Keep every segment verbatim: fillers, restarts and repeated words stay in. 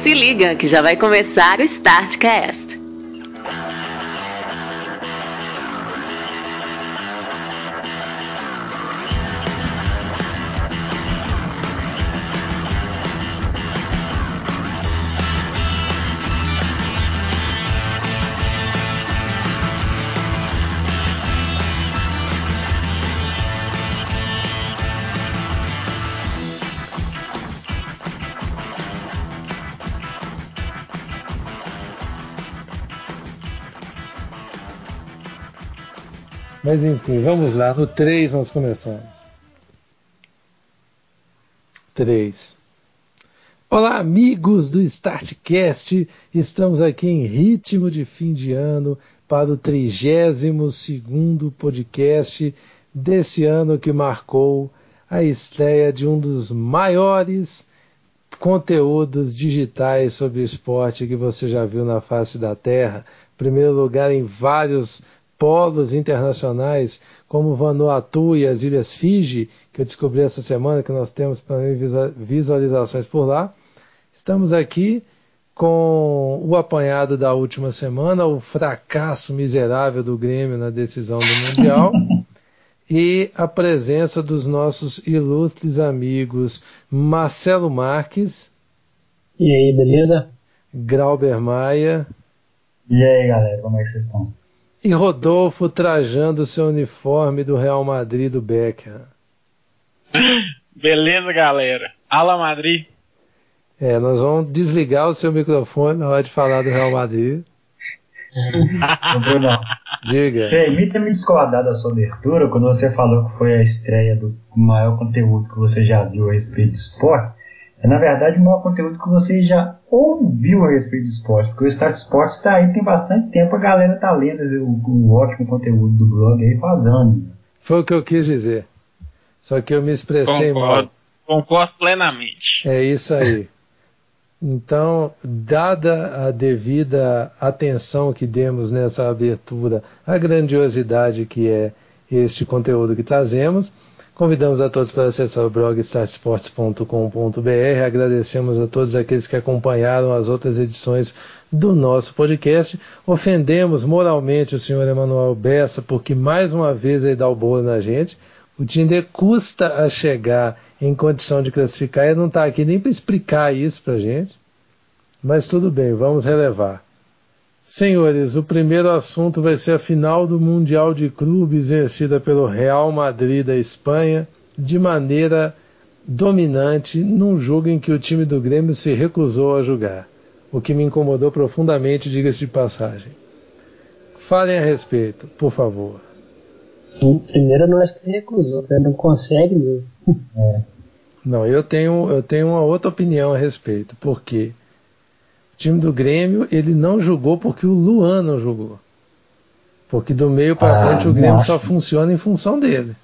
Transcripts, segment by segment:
Se liga que já vai começar o StartCast. Mas enfim, vamos lá. No três nós começamos. três. Olá, amigos do StartCast. Estamos aqui em ritmo de fim de ano para o trigésimo segundo podcast desse ano que marcou a estreia de um dos maiores conteúdos digitais sobre esporte que você já viu na face da Terra. Primeiro lugar em vários polos internacionais, como Vanuatu e as Ilhas Fiji, que eu descobri essa semana que nós temos para visualizações por lá. Estamos aqui com o apanhado da última semana, o fracasso miserável do Grêmio na decisão do Mundial, e a presença dos nossos ilustres amigos Marcelo Marques. E aí, beleza? Grauber Maia. E aí, galera, como é que vocês estão? E Rodolfo trajando seu uniforme do Real Madrid do Beckham. Beleza, galera. Ala Madrid. É, nós vamos desligar o seu microfone na hora de falar do Real Madrid. Ô, Bruno, diga. Permita-me discordar da sua abertura quando você falou que foi a estreia do maior conteúdo que você já viu a respeito de esporte. É, na verdade, o maior conteúdo que você já ouviu a respeito de esporte, porque o Start Sports está aí tem bastante tempo, a galera está lendo o, o ótimo conteúdo do blog aí faz anos. Foi o que eu quis dizer. Só que eu me expressei Concordo. mal. Concordo plenamente. É isso aí. Então, dada a devida atenção que demos nessa abertura, a grandiosidade que é este conteúdo que trazemos, convidamos a todos para acessar o blog start sports ponto com ponto b r. Agradecemos a todos aqueles que acompanharam as outras edições do nosso podcast. Ofendemos moralmente o senhor Emanuel Bessa, porque mais uma vez ele dá o bolo na gente. O Tinder custa a chegar em condição de classificar e não está aqui nem para explicar isso para a gente. Mas tudo bem, vamos relevar. Senhores, o primeiro assunto vai ser a final do Mundial de Clubes vencida pelo Real Madrid da Espanha de maneira dominante num jogo em que o time do Grêmio se recusou a jogar, o que me incomodou profundamente, diga-se de passagem. Falem a respeito, por favor. Primeiro, eu não acho que se recusou, né? Não consegue mesmo. É. Não, eu tenho, eu tenho uma outra opinião a respeito, porque o time do Grêmio ele não jogou porque o Luan não jogou. Porque do meio para ah, frente o Grêmio acho. só funciona em função dele.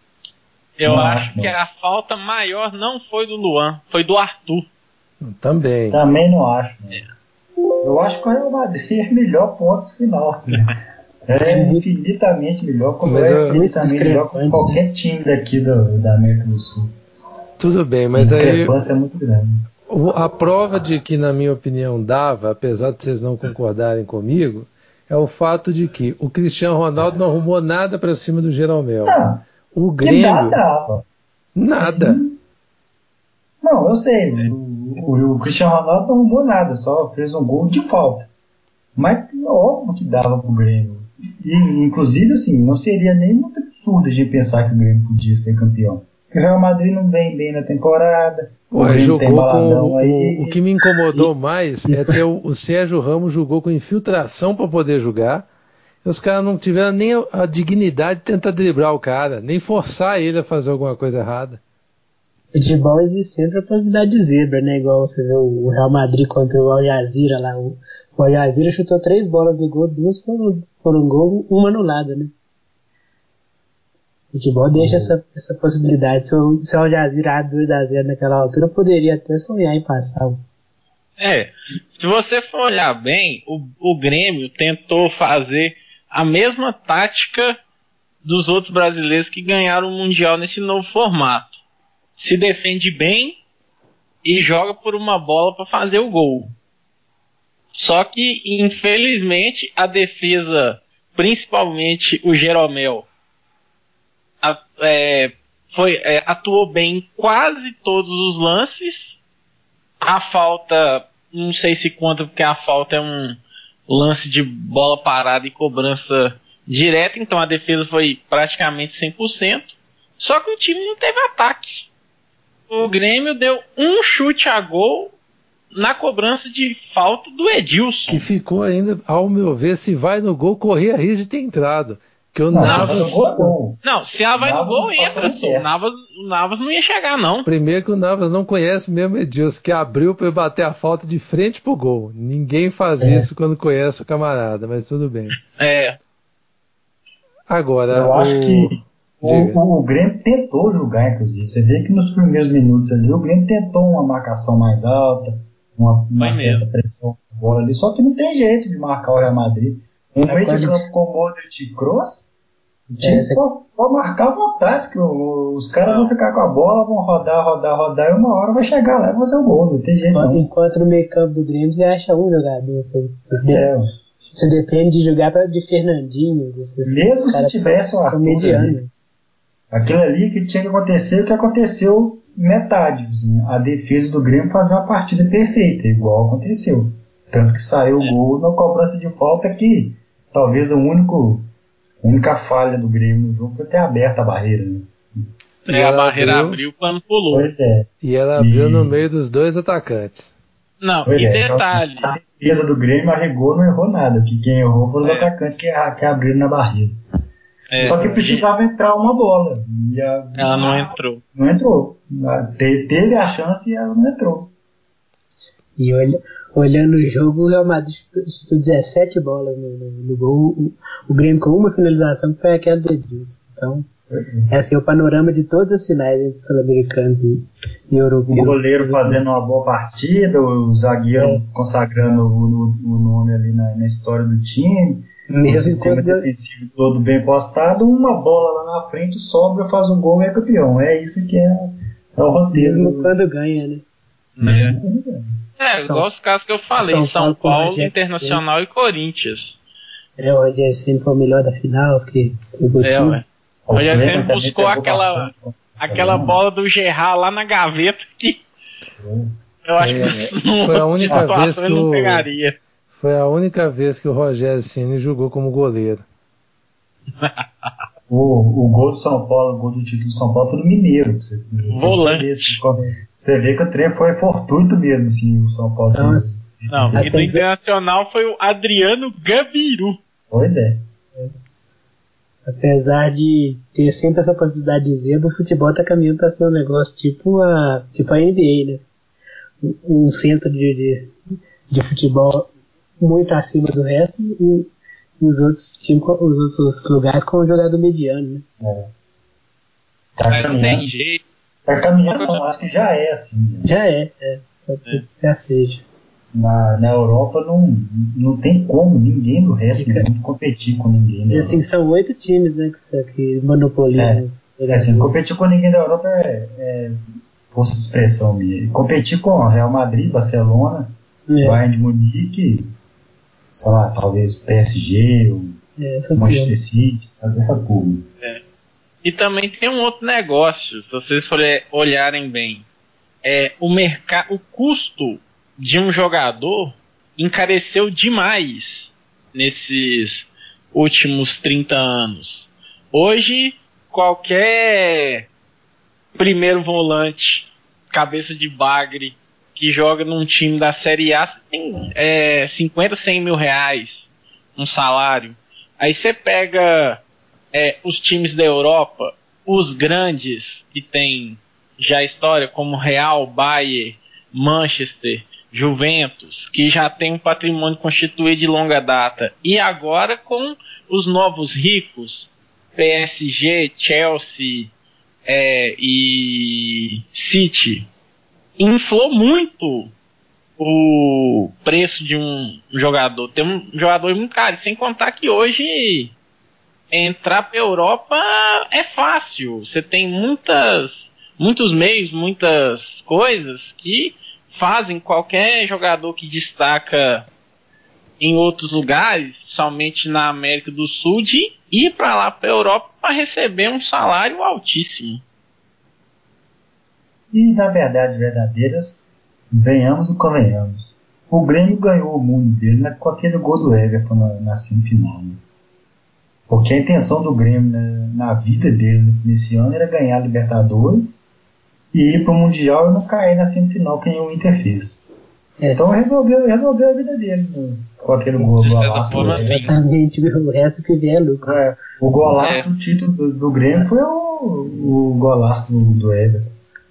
Eu não acho que a falta maior não foi do Luan, foi do Arthur. Também. Também não acho. Né? Eu acho que o Real Madrid é melhor ponto final. Né? É infinitamente melhor, como mas é infinitamente melhor que qualquer time daqui do, da América do Sul. Tudo bem, mas a aí... discrepância é muito grande. A prova de que, na minha opinião, dava, apesar de vocês não concordarem comigo, é o fato de que o Cristiano Ronaldo não arrumou nada para cima do Jeromel. Ah, o Grêmio... dava. Nada. Não, eu sei. O, o, o Cristiano Ronaldo não arrumou nada, só fez um gol de falta. Mas óbvio que dava pro Grêmio. E, inclusive, assim, não seria nem muito absurdo de pensar que o Grêmio podia ser campeão. Porque o Real Madrid não vem bem na temporada. O Ué, Grêmio jogou tem baladão com, aí. O, o que me incomodou mais é ter o, o Sérgio Ramos jogou com infiltração para poder jogar. E os caras não tiveram nem a, a dignidade de tentar driblar o cara, nem forçar ele a fazer alguma coisa errada. Futebol existe sempre a possibilidade de zebra, né? Igual você vê o Real Madrid contra o Al Jazeera lá. O, o Al Jazeera chutou três bolas no gol, duas foram, foram gol, uma anulada, né? O futebol deixa essa, essa possibilidade. Se o, se o Al Jazeera abre dois a zero naquela altura, poderia até sonhar em passar. É, se você for olhar bem, o, o Grêmio tentou fazer a mesma tática dos outros brasileiros que ganharam o Mundial nesse novo formato. Se defende bem e joga por uma bola para fazer o gol. Só que, infelizmente, a defesa, principalmente o Jeromel, a, é, foi, é, atuou bem em quase todos os lances. A falta, não sei se conta, porque a falta é um lance de bola parada e cobrança direta, então a defesa foi praticamente cem por cento. Só que o time não teve ataque. O Grêmio deu um chute a gol na cobrança de falta do Edilson. Que ficou ainda, ao meu ver, se vai no gol, corria risco de ter entrado. Que o Não, Navas. Gol. Não, se ela vai Navas no gol, passou entra. no pé. O Navas, o Navas não ia chegar, não. Primeiro que o Navas não conhece mesmo Edilson, que abriu para bater a falta de frente pro gol. Ninguém faz É. isso quando conhece o camarada, mas tudo bem. É. Agora, Eu acho o... que o, o, o Grêmio tentou jogar, inclusive. Você vê que nos primeiros minutos ali, o Grêmio tentou uma marcação mais alta, uma, uma certa pressão na bola ali, só que não tem jeito de marcar o Real Madrid. Um É meio de quase- campo com Modric e Kroos, o time É, você- pode, pode marcar à vontade, que o- os caras vão ficar com a bola, vão rodar, rodar, rodar, e uma hora vai chegar lá e fazer o gol, não tem jeito não. Enquanto no meio campo do Grêmio você acha um jogador. Você, você, É, você depende de jogar pra, de Fernandinho. Esses, mesmo esses se caras tivesse o são Arthur medianos. ali, aquilo ali que tinha que acontecer, o que aconteceu metade. Assim, a defesa do Grêmio fazer uma partida perfeita, igual aconteceu. Tanto que saiu o gol na cobrança de falta, que talvez o único, a única falha do Grêmio no jogo foi ter aberto a barreira. Né? É, a barreira abriu, o pano pulou. Pois é. E ela abriu E- no meio dos dois atacantes. Não, Pois e é, detalhe. então, a defesa do Grêmio arregou, não errou nada. Que quem errou foi os É. atacantes que, que abriram na barreira. é, Só que precisava entrar uma bola. E a- Ela não entrou. Não entrou. Te- Teve a chance e ela não entrou. E olha, olhando o jogo, o Real Madrid chutou chutou dezessete bolas no, no, no gol. O, o Grêmio com uma finalização que foi aquela do Edilson. Então, é assim o panorama de todas as finais entre sul-americanos e, e europeus. O goleiro fazendo uma boa partida, o zagueiro É. consagrando o, o nome ali na, na história do time, o Mesmo sistema quando, defensivo todo bem postado, uma bola lá na frente, sobra, faz um gol e é campeão. É isso que é, é o roteiro. mesmo do- quando ganha, né? É, São- igual os casos que eu falei, São São, Paulo com Paulo, Rogério Internacional e Corinthians. É, o Rogério sempre foi o melhor da final, porque jogou É, tudo. ué. O O Rogério Kleber sempre também buscou pegou aquela, bastante. aquela bola do Gerard lá na gaveta que eu acho É, que não foi a única situação vez que ele não o- pegaria. Foi a única vez que o Rogério Ceni jogou como goleiro. O, o gol do São Paulo, o gol do título do São Paulo foi do Mineiro. Você, Volante. Você, você vê que o trem foi fortuito mesmo, assim, o São Paulo. Nossa. Não, e do Apesar- Internacional foi o Adriano Gabiru. Pois é. Apesar de ter sempre essa possibilidade de zebra, o futebol tá caminhando para ser um negócio tipo a, tipo a N B A, né? Um, um centro de, de, de futebol muito acima do resto e, e os outros times, com- os outros lugares com o jogador mediano, né? Tá Mas não caminhando. tem jeito. Tá caminhando, não, acho que já é assim. né? Já é, é pode ser que já seja. Na, na Europa não, não tem como ninguém do resto do Fica- mundo competir com ninguém. E Da assim, são oito times, né, que, que monopolizam É. os Europa. Assim, jogadores. competir com ninguém da Europa é, é força de expressão minha. Competir com Real Madrid, Barcelona, É, Bayern de Munique, sei lá, talvez P S G, ou é, são Manchester todos. City, sabe, essa turma. E também tem um outro negócio, se vocês forem olharem bem. É, o, mercado, o custo de um jogador encareceu demais nesses últimos trinta anos. Hoje, qualquer primeiro volante, cabeça de bagre, que joga num time da Série A, tem é, cinquenta, cem mil reais um salário. Aí você pega é, os times da Europa, os grandes que tem já história, como Real, Bayern, Manchester, Juventus, que já tem um patrimônio constituído de longa data. E agora com os novos ricos, P S G, Chelsea é, e City, inflou muito o preço de um jogador. Tem um jogador muito caro, sem contar que hoje entrar para a Europa é fácil. Você tem muitas, muitos meios, muitas coisas que fazem qualquer jogador que destaca em outros lugares, somente na América do Sul, de ir para lá, para a Europa, para receber um salário altíssimo. E, na verdade, verdadeiras, venhamos e convenhamos. O Grêmio ganhou o mundo dele, né, com aquele gol do Everton na, na semifinal. Né? Porque a intenção do Grêmio, né, na vida dele nesse, nesse ano, era ganhar a Libertadores e ir para o Mundial e não cair na semifinal, que nem o Inter fez. É. Então resolveu, resolveu a vida dele, né, com aquele gol do golaço. Exatamente, o resto que vier é lucro. É, o golaço é. do título do, do Grêmio foi o, o golaço do, do Everton.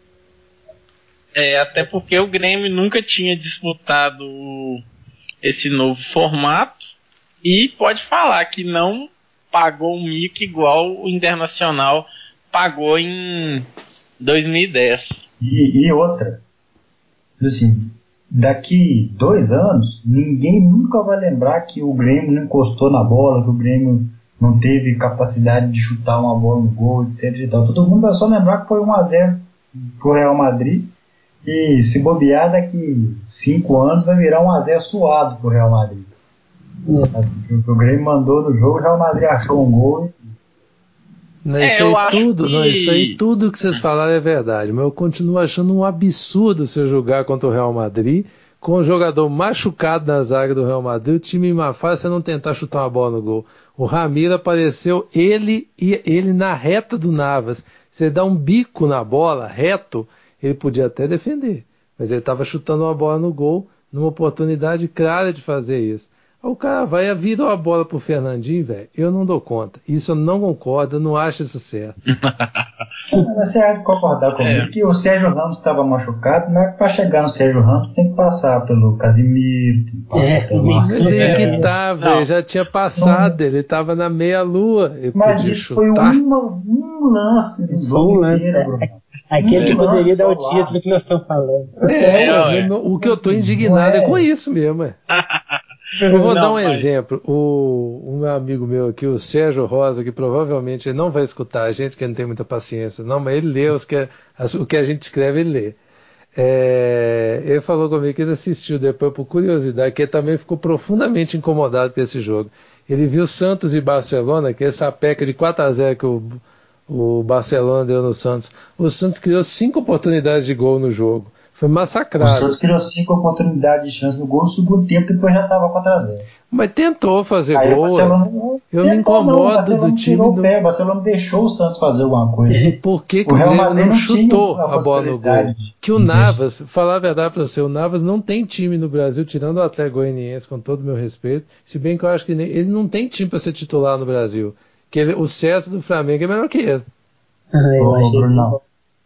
É, até porque o Grêmio nunca tinha disputado esse novo formato e pode falar que não pagou um mico igual o Internacional pagou em dois mil e dez. E, e outra, assim, daqui dois anos, ninguém nunca vai lembrar que o Grêmio não encostou na bola, que o Grêmio não teve capacidade de chutar uma bola no gol, etc e tal. Todo mundo vai só lembrar que foi um a zero pro Real Madrid. E se bobear, daqui cinco anos vai virar um a zero suado pro Real Madrid. Uhum. O Grêmio mandou no jogo, o Real Madrid achou um gol. Não, isso, é, aí tudo, que... não, isso aí tudo que vocês falaram é verdade, mas eu continuo achando um absurdo você jogar contra o Real Madrid com o jogador machucado na zaga do Real Madrid, o time em má fase, você não tentar chutar uma bola no gol. O Ramiro apareceu, ele e ele na reta do Navas. Você dá um bico na bola, reto, ele podia até defender, mas ele estava chutando uma bola no gol, numa oportunidade clara de fazer isso. Aí o cara vai e vira a bola pro Fernandinho, velho. Eu não dou conta. Isso eu não concordo, eu não acho isso certo. Você há de concordar comigo é. que o Sérgio Ramos estava machucado, mas para chegar no Sérgio Ramos tem que passar pelo Casimiro, tem que passar é, pelo Marcelo. Mas aí que tá, velho. Já tinha passado, não. Ele estava na meia-lua. Mas isso chutar. Foi uma, um lance. Isso foi um lance, inteiro, é. Aquele que poderia dar o título que nós estamos falando. É, é, é. O que eu tô indignado é, é com isso mesmo, é. Eu vou não, dar um mas... exemplo. O, um meu amigo meu aqui, o Sérgio Rosa, que provavelmente ele não vai escutar a gente, que não tem muita paciência, não, mas ele lê os que, as, o que a gente escreve, ele lê. É, ele falou comigo que ele assistiu depois por curiosidade, que ele também ficou profundamente incomodado com esse jogo. Ele viu Santos e Barcelona, que é essa peca de quatro a zero que o, o Barcelona deu no Santos. O Santos criou cinco oportunidades de gol no jogo. Foi massacrado. O Santos criou cinco oportunidades de chance no gol no segundo tempo, depois já estava quatro a zero. Mas tentou fazer aí gol. Barcelona, eu me incomodo não, o do time. O pé, o Barcelona deixou o Santos fazer alguma coisa. E por que, que o, o Grêmio não, não chutou a bola no gol? Que o Navas, falar a verdade para você, o Navas não tem time no Brasil, tirando o Atlético Goianiense, com todo o meu respeito, se bem que eu acho que nem, ele não tem time para ser titular no Brasil. Que ele, o César do Flamengo é melhor que ele. Ah, eu Ô, achei Bruno,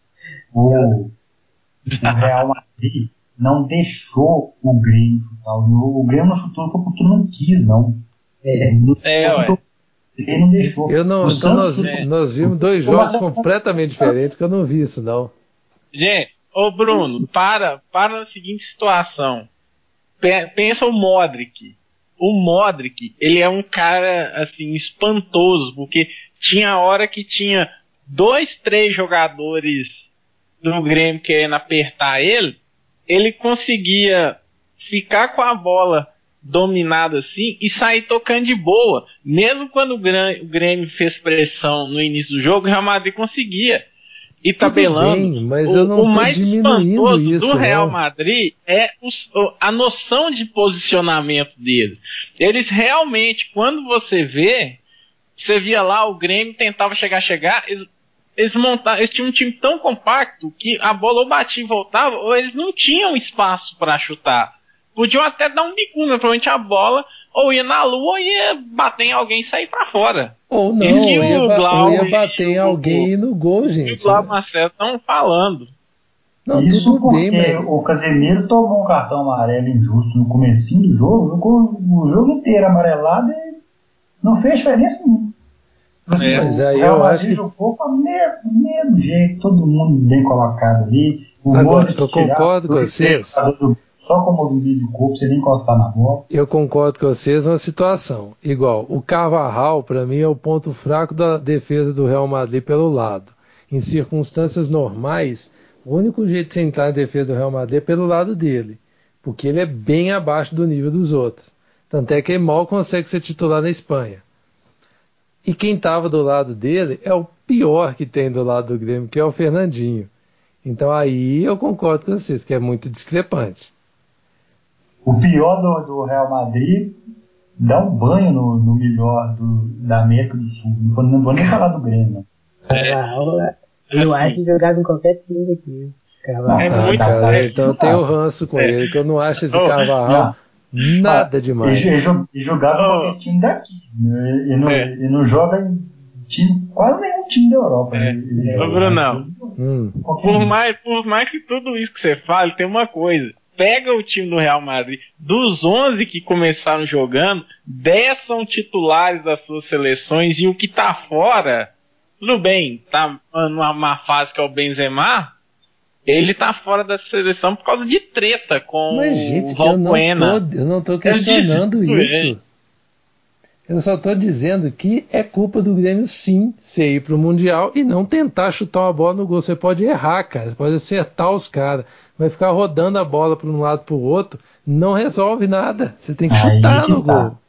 o, o Real Madrid não deixou o Grêmio chutar. O, o Grêmio não chutou, não foi porque não quis, não. É, não, é ué. Ele não deixou. Eu não, então nós, é. nós vimos dois jogos completamente diferentes, que eu não vi isso, não. Gente, ô Bruno, para, para na seguinte situação. Pensa o Modric. O Modric, ele é um cara, assim, espantoso, porque tinha hora que tinha dois, três jogadores do Grêmio querendo apertar ele, ele conseguia ficar com a bola dominada assim e sair tocando de boa. Mesmo quando o Grêmio fez pressão no início do jogo, o Real Madrid conseguia ir tabelando. Bem, mas eu não o, o mais diminuindo isso, do Real não. Madrid é os, a noção de posicionamento deles. Eles realmente, quando você vê, você via lá o Grêmio tentava chegar, chegar, eles Eles, montaram, eles tinham um time tão compacto que a bola ou batia e voltava, ou eles não tinham espaço para chutar. Podiam até dar um bico, né? Provavelmente a bola ou ia na lua ou ia bater em alguém e sair para fora. Ou não, ou ia, Glau, ou ia bater em alguém no gol, gente. O Glau e o Marcelo estão falando. Não, isso tudo porque bem, mas... o Casemiro tomou um cartão amarelo injusto no comecinho do jogo, jogou o jogo inteiro amarelado e não fez diferença nenhuma. Assim, é, mas o aí Real eu Madrid acho que jogou com o mesmo, mesmo jeito, todo mundo bem colocado ali. O Agora, eu concordo com vocês. Só como o domínio do corpo, sem nem encostar na bola. Eu concordo com vocês numa situação. Igual, o Carvajal, para mim, é o ponto fraco da defesa do Real Madrid pelo lado. Em circunstâncias normais, o único jeito de você entrar na defesa do Real Madrid é pelo lado dele. Porque ele é bem abaixo do nível dos outros. Tanto é que ele mal consegue ser titular na Espanha. E quem estava do lado dele é o pior que tem do lado do Grêmio, que é o Fernandinho. Então aí eu concordo com vocês, que é muito discrepante. O pior do, do Real Madrid dá um banho no, no melhor do, da América do Sul. Não vou, não vou nem falar do Grêmio. Carvalho, eu acho que jogava em qualquer time daqui. Carvalho. É Ah, muito cara, é, então eu tenho ranço com é. ele, que eu não acho esse Oh, Carvajal nada Ah, demais. Ele, ele, ele jogava em Oh. qualquer time daqui. Ele, não, É. ele não joga em time, quase nenhum time da Europa. É. Ele, ele Ô, joga, Brunão. Hum. Por mais, por mais que tudo isso que você fale, tem uma coisa. Pega o time do Real Madrid. Dos onze que começaram jogando, dez são titulares das suas seleções e o que tá fora, tudo bem, tá numa uma fase que é o Benzema, ele tá fora da seleção por causa de treta com Mas, gente, o que eu não Valbuena. tô, eu não tô questionando Eu isso. disse, Eu só tô dizendo que é culpa do Grêmio, sim, você ir pro Mundial e não tentar chutar uma bola no gol. Você pode errar, cara. Você pode acertar os caras. Vai ficar rodando a bola para um lado para o outro. Não resolve nada. Você tem que Aí chutar que no tá. gol.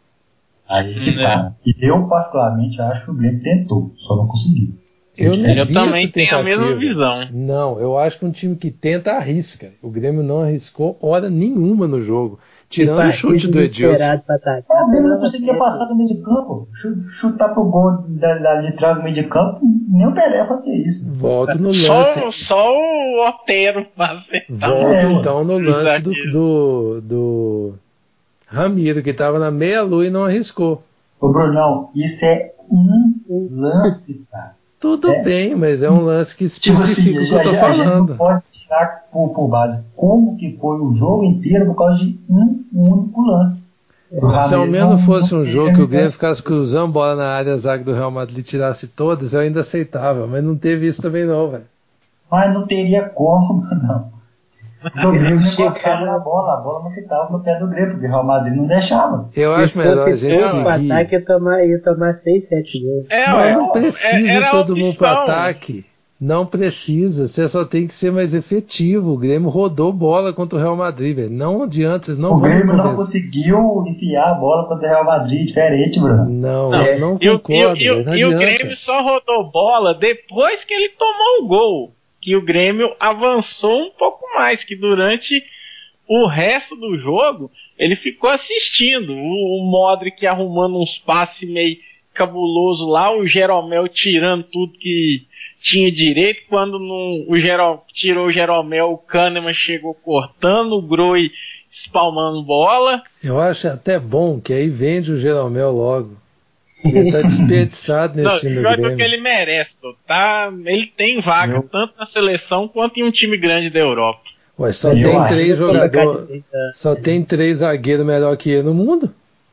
Aí que É. tá. E eu, particularmente, acho que o Grêmio tentou, só não conseguiu. Eu não Eu vi também essa tenho a tentativa. mesma visão. Não, eu acho que um time que tenta arrisca. O Grêmio não arriscou hora nenhuma no jogo. Tirando o chute do Edilson. Pra atacar, O Grêmio não tomava conseguia sete. passar do meio de campo. Chu- Chutar pro gol da, da, de trás do meio de campo, nem o Pelé fazia isso. Volto no Só, lance. só o Otero pra acertar. Volto É, então no lance do, zagueiro. do, do Ramiro, que estava na meia-lua e não arriscou. Ô, Brunão, isso é um lance, cara. Tudo É. bem, mas é um lance que Tipo assim, especifica o que eu tô a, a gente não falando. pode tirar por, por base como que foi o jogo inteiro por causa de um único lance. O Se ao Ramiro menos não- fosse não um teve jogo que o Grêmio habilidade. ficasse cruzando bola na área, a zaga do Real Madrid tirasse todas, eu ainda aceitava, mas não teve isso também não, velho. Mas não teria como, não. Porque o Eles Grêmio não não encostava chegaram. na bola, a bola não ficava no pé do Grêmio, porque o Real Madrid não deixava. Eu Se acho melhor a fosse gente todo pro seguir. ataque, ia tomar, ia tomar seis, sete gols. É, Mas ué, não precisa é- era ir a todo mundo pro opção. ataque. Não precisa, você só tem que ser mais efetivo. O Grêmio rodou bola contra o Real Madrid, velho. Não adianta, vocês não O vão me Grêmio não convencer. conseguiu enfiar a bola contra o Real Madrid, diferente, Bruno. Não, Não, eu não E o, e, concordo, o- e o- velho. Não e o adianta. Grêmio só rodou bola depois que ele tomou o gol. Que o Grêmio avançou um pouco mais, que durante o resto do jogo ele ficou assistindo. O, o Modric arrumando uns passes meio cabuloso lá, o Jeromel tirando tudo que tinha direito. Quando não, o Jeromel tirou o Jeromel, o Kahneman chegou cortando, o Groi espalmando bola. Eu acho até bom que aí vende o Jeromel logo. Ele tá desperdiçado nesse Não, time do joga o que Grêmio. ele merece, tá? Ele tem vaga, Eu- tanto na seleção quanto em um time grande da Europa. Ué, só Eu tem acho três que eu vou colocar de jogadores. trinta. Só tem três zagueiros melhor que ele no mundo?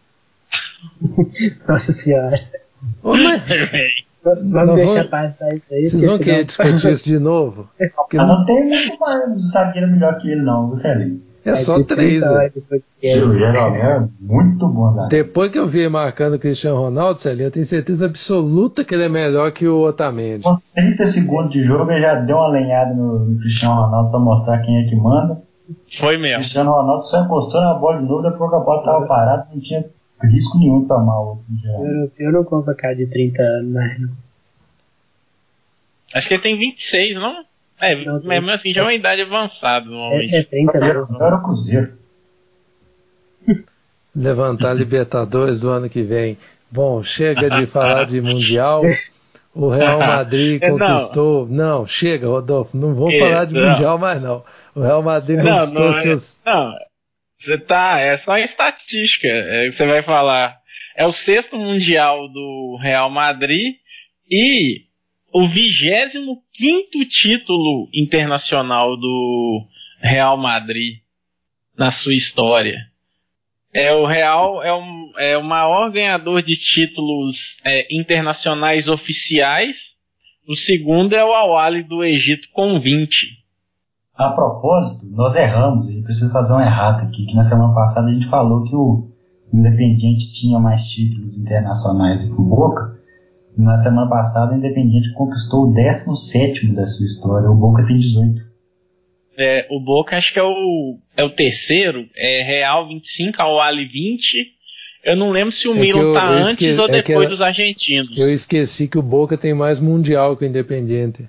Nossa senhora. Ô, mas Vamos Nós deixar vamos- passar isso aí. vocês vão porque querer senão- discutir isso de novo? Porque Mas não- não tem muito mais um zagueiro melhor que ele, não, você ali. é só Vai ter três, trinta velho. horas de podcast. O Jeromel é muito bom zagueiro. Depois que eu vi ele marcando o Cristiano Ronaldo, Celinho, eu tenho certeza absoluta que ele é melhor que o Otamendi. Com trinta segundos de jogo, ele já deu uma lenhada no, no Cristiano Ronaldo pra mostrar quem é que manda. Foi O mesmo. Cristiano Ronaldo só encostou na bola de novo, depois que a bola tava parada, não tinha risco nenhum de tomar o outro. Eu, não- eu não compro cara de trinta anos mais, não. Acho que ele tem vinte e seis, não? É, Não, tem. mesmo assim já é uma idade avançada normalmente. É, é trinta O mesmo. Jeromel era o Cruzeiro. Levantar a Libertadores do ano que vem. Bom, chega de falar de Mundial. O Real Madrid É, não. conquistou. Não, chega, Rodolfo. Não vamos É, falar de não. Mundial mais, não. O Real Madrid Não, conquistou não, é, seus. não, você tá, é só estatística. É, você vai falar. É o sexto mundial do Real Madrid e o vigésimo quinto título internacional do Real Madrid na sua história. É, o Real é, um, é o maior ganhador de títulos é, internacionais oficiais. O segundo é o Al-Ahly do Egito com vinte. A propósito, nós erramos, a gente precisa fazer um errata aqui, que na semana passada a gente falou que o Independiente tinha mais títulos internacionais do que o Boca. Na semana passada o Independiente conquistou o décimo sétimo da sua história, o Boca tem dezoito. É, o Boca acho que é o, é o terceiro, é Real vinte e cinco, Al-Ahly vinte, Eu não lembro se o É que Milan eu- tá eu antes esque- ou é que depois eu- dos argentinos. Eu esqueci que o Boca tem mais Mundial que o Independiente.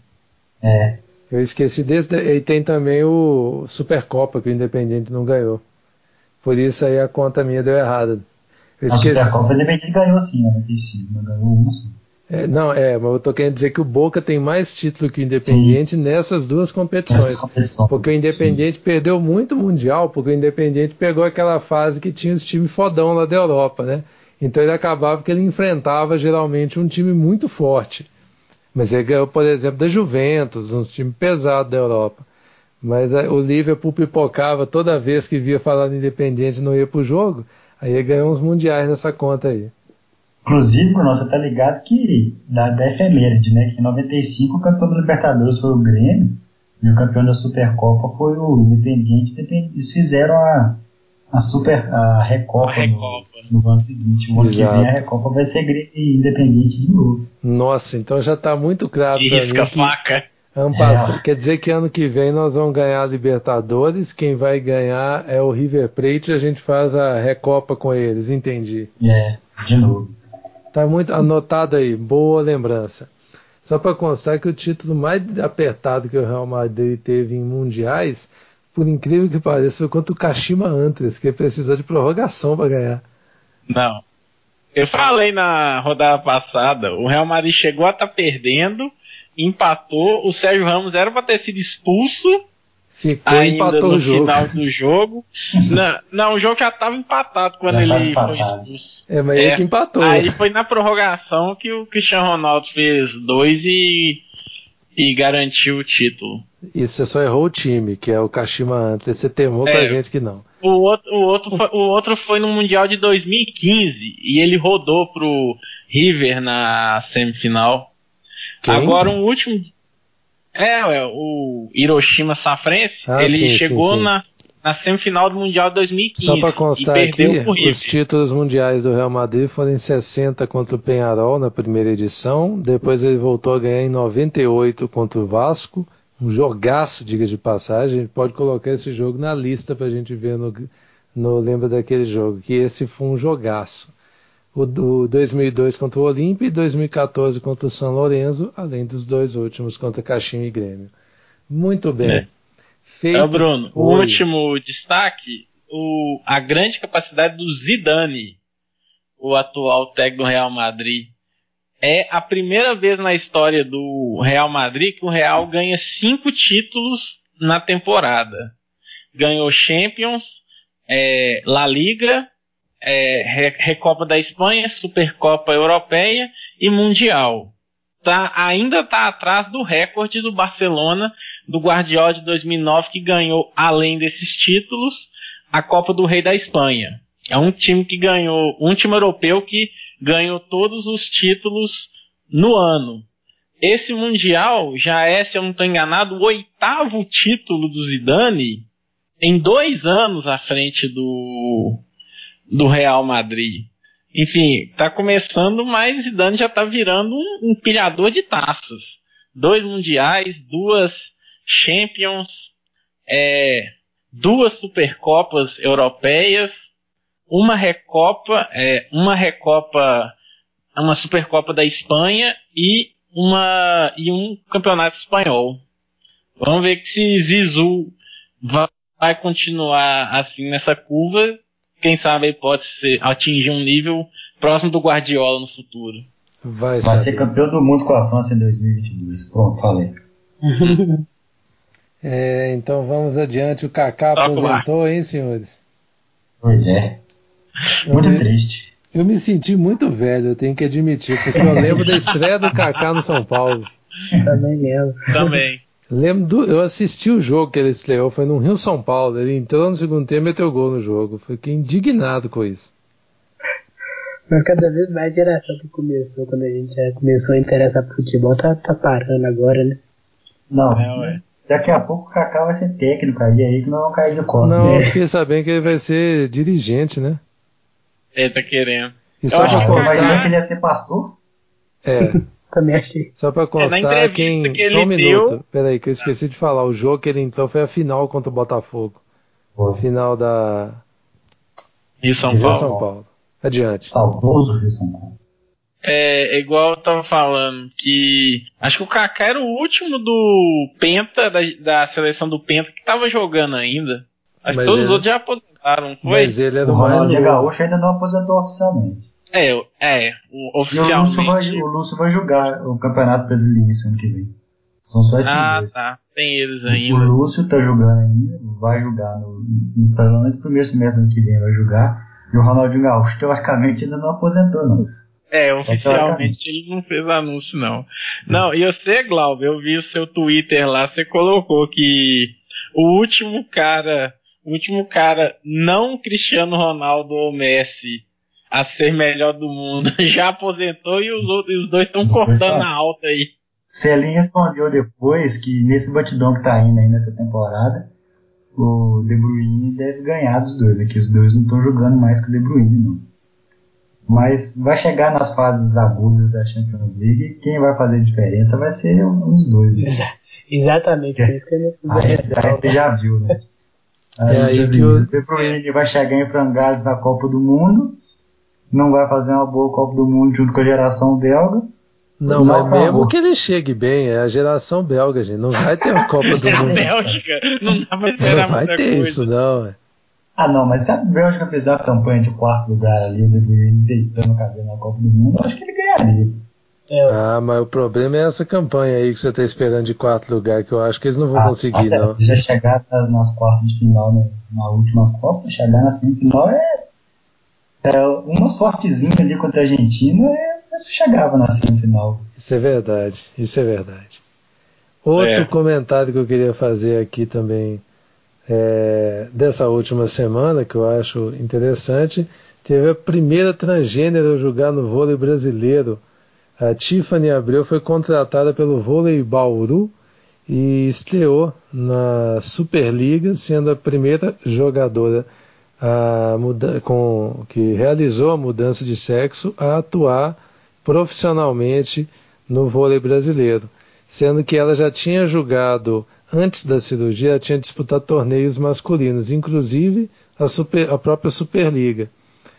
É. Eu esqueci desse. E tem também o Supercopa que o Independiente não ganhou. Por isso aí a conta minha deu errada. Eu A esqueci. Supercopa ele Independiente ganhou sim, né? noventa e cinco, mas ganhou um só. É, não, é, mas eu tô querendo dizer que o Boca tem mais título que o Independiente nessas duas competições. Essas competições. Porque o Independiente perdeu muito Mundial, porque o Independiente pegou aquela fase que tinha os times fodão lá da Europa, né? Então ele acabava que ele enfrentava geralmente um time muito forte. Mas ele ganhou, por exemplo, da Juventus, um time pesado da Europa. Mas é, o Liverpool pipocava toda vez que via falar no Independiente, não ia pro jogo, aí ele ganhou uns mundiais nessa conta aí. Inclusive, Bruno, você tá ligado que da, da efeméride, né? Que em noventa e cinco o campeão da Libertadores foi o Grêmio e o campeão da Supercopa foi o Independiente. Eles fizeram a, a, super, a Recopa, A Recopa. No, no ano seguinte. O ano Exato. que vem a Recopa vai ser Grêmio e Independiente de novo. Nossa, então já está muito claro para Risca mim que faca. ano É. passado, quer dizer que ano que vem nós vamos ganhar a Libertadores, quem vai ganhar é o River Plate e a gente faz a Recopa com eles, entendi. É, de novo. Tá muito anotado aí, boa lembrança. Só para constar que o título mais apertado que o Real Madrid teve em mundiais, por incrível que pareça, foi contra o Kashima Antlers, que precisou de prorrogação para ganhar. Não. Eu falei na rodada passada, o Real Madrid chegou a estar perdendo, empatou, o Sérgio Ramos era para ter sido expulso Ficou e ainda empatou no o jogo. final do jogo. não, não, o jogo já estava empatado quando Já tava ele foi empatado. expulso. É, mas É, ele que empatou. Aí foi na prorrogação que o Cristiano Ronaldo fez dois e, e garantiu o título. Isso, você só errou o time, que é o Kashima Antlers. Você temou É. com a gente que não. O outro, o, outro foi, o outro foi no Mundial de dois mil e quinze e ele rodou pro River na semifinal. Quem? Agora um último. É, é o Hiroshima Safrense. Ah, ele sim, chegou sim, sim. Na, na semifinal do Mundial de dois mil e quinze. Só para constar e perdeu aqui, pro River. os títulos mundiais do Real Madrid foram em sessenta contra o Peñarol na primeira edição, depois ele voltou a ganhar em noventa e oito contra o Vasco, um jogaço, diga de passagem. A gente pode colocar esse jogo na lista para a gente ver no, no Lembra daquele jogo, que esse foi um jogaço. O do dois mil e dois contra o Olímpia e dois mil e quatorze contra o São Lourenço, além dos dois últimos contra Caxim e Grêmio. Muito bem. É. Feito. É, Bruno, o Oi. último destaque, o, a grande capacidade do Zidane, o atual técnico do Real Madrid. É a primeira vez na história do Real Madrid que o Real ganha cinco títulos na temporada. Ganhou Champions, é, La Liga, é, Recopa da Espanha, Supercopa Europeia e Mundial. Tá, ainda está atrás do recorde do Barcelona, do Guardiola de dois mil e nove, que ganhou, além desses títulos, a Copa do Rei da Espanha. É um time que ganhou, um time europeu que ganhou todos os títulos no ano. Esse Mundial já é, se eu não estou enganado, o oitavo título do Zidane em dois anos à frente do, do Real Madrid. Enfim, está começando, mas Zidane já está virando um, um pilhador de taças. Dois Mundiais, duas Champions, é, duas Supercopas Europeias, uma Recopa, é, uma Recopa, uma Supercopa da Espanha e, uma, e um Campeonato Espanhol. Vamos ver que se Zizou vai, vai continuar assim nessa curva, quem sabe ele pode ser, atingir um nível próximo do Guardiola no futuro. Vai, Vai saber. ser campeão do mundo com a França em dois mil e vinte e dois. Pronto, falei. É, então vamos adiante. O Kaká Toca aposentou, hein, senhores? Pois é. Eu Muito me, triste. eu me senti muito velho, eu tenho que admitir, porque eu lembro da estreia do Kaká no São Paulo. Também lembro. Também. Lembro do, eu assisti o jogo que ele estreou, foi no Rio São Paulo. Ele entrou no segundo tempo e meteu gol no jogo. Fiquei indignado com isso. Mas cada vez mais geração que começou, quando a gente já começou a interessar por futebol, tá, tá parando agora, né? Não, É, ué. daqui a pouco o Kaká vai ser técnico aí, aí que não vão cair de costas. Não, né? eu fiquei sabendo que ele vai ser dirigente, né? Ele tá querendo. E Eu só acho pra que Eu o Kaká- imaginei constar, que ele ia ser pastor. é, Também achei. só pra É, na constar, entrevista quem, que ele só um deu- minuto, peraí, que eu esqueci de falar, o jogo que ele entrou foi a final contra o Botafogo. Pô, Final da E São Rio Paulo. São Paulo. Adiante. Saudoso Wilson Conta. É, igual eu tava falando, que acho que o Kaká era o último do Penta, da, da seleção do Penta, que tava jogando ainda. Acho Mas que todos ele, os outros já aposentaram, não foi? Mas ele era O o mais Ronaldinho novo. Gaúcho ainda não aposentou oficialmente. É, é, o, oficialmente. E o Lúcio, vai, o Lúcio vai jogar o Campeonato Brasileiro esse ano que vem. São só esses ah, dois. tá. Tem eles O, ainda. o Lúcio tá jogando ainda, vai jogar no, no, pelo menos no primeiro semestre do ano que vem vai jogar. E o Ronaldinho Gaúcho, teoricamente, ainda não aposentou, não. É, oficialmente ele não fez anúncio, não. Não, e você, Glauber, eu vi o seu Twitter lá, você colocou que o último cara, o último cara não Cristiano Ronaldo ou Messi a ser melhor do mundo já aposentou e os, outros, e os dois estão cortando a alta aí. Celinho respondeu depois que nesse batidão que tá indo aí nessa temporada, o De Bruyne deve ganhar dos dois, aqui os dois não estão jogando mais que o De Bruyne, não. Mas vai chegar nas fases agudas da Champions League e quem vai fazer diferença vai ser um dos dois. Né? Exatamente, por isso que eu não fiz aí, aí você já viu, né? Aí, é aí assim, que o o De Bruyne vai chegar em frangalhos na Copa do Mundo, não vai fazer uma boa Copa do Mundo junto com a geração belga. Não, mas mesmo que ele chegue bem, é a geração belga, gente. Não vai ter uma Copa do é Mundo. A Bélgica, não dá pra esperar não vai muita ter coisa. isso, não. Ah, não, mas se a Bélgica fizer uma campanha de quarto lugar ali, o De Bruyne deitando o cabelo na Copa do Mundo, eu acho que ele ganharia. É. Ah, mas o problema é essa campanha aí que você tá esperando de quarto lugar, que eu acho que eles não vão ah, conseguir, é, não. Já chegar nas, nas quartas de final, né, na última Copa, chegar na semifinal é, é uma sortezinha ali contra a Argentina, é, você chegava na semifinal. Isso é verdade, isso é verdade. Outro É. comentário que eu queria fazer aqui também, é, dessa última semana, que eu acho interessante, teve a primeira transgênero a jogar no vôlei brasileiro. A Tiffany Abreu foi contratada pelo Vôlei Bauru e estreou na Superliga, sendo a primeira jogadora a muda, com, que realizou a mudança de sexo a atuar profissionalmente no vôlei brasileiro, sendo que ela já tinha jogado, antes da cirurgia, ela tinha disputado torneios masculinos, inclusive a, super, a própria Superliga.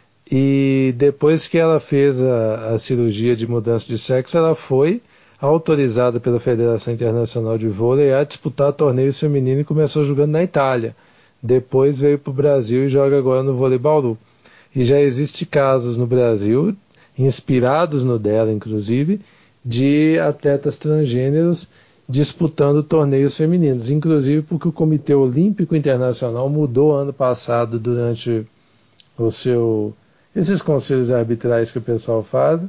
E depois que ela fez a, a cirurgia de mudança de sexo, ela foi autorizada pela Federação Internacional de Vôlei a disputar torneios femininos e começou jogando na Itália. Depois veio para o Brasil e joga agora no Vôlei Bauru. E já existem casos no Brasil, inspirados no dela inclusive, de atletas transgêneros disputando torneios femininos. Inclusive porque o Comitê Olímpico Internacional mudou ano passado, durante o seu... esses conselhos arbitrais que o pessoal faz,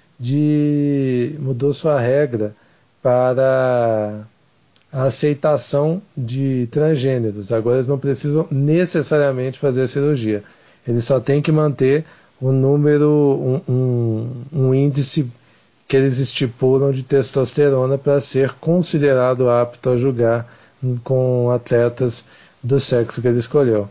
de mudou sua regra para a aceitação de transgêneros. Agora eles não precisam necessariamente fazer a cirurgia. Eles só têm que manter um número, um, um, um índice que eles estipulam de testosterona para ser considerado apto a jogar com atletas do sexo que ele escolheu.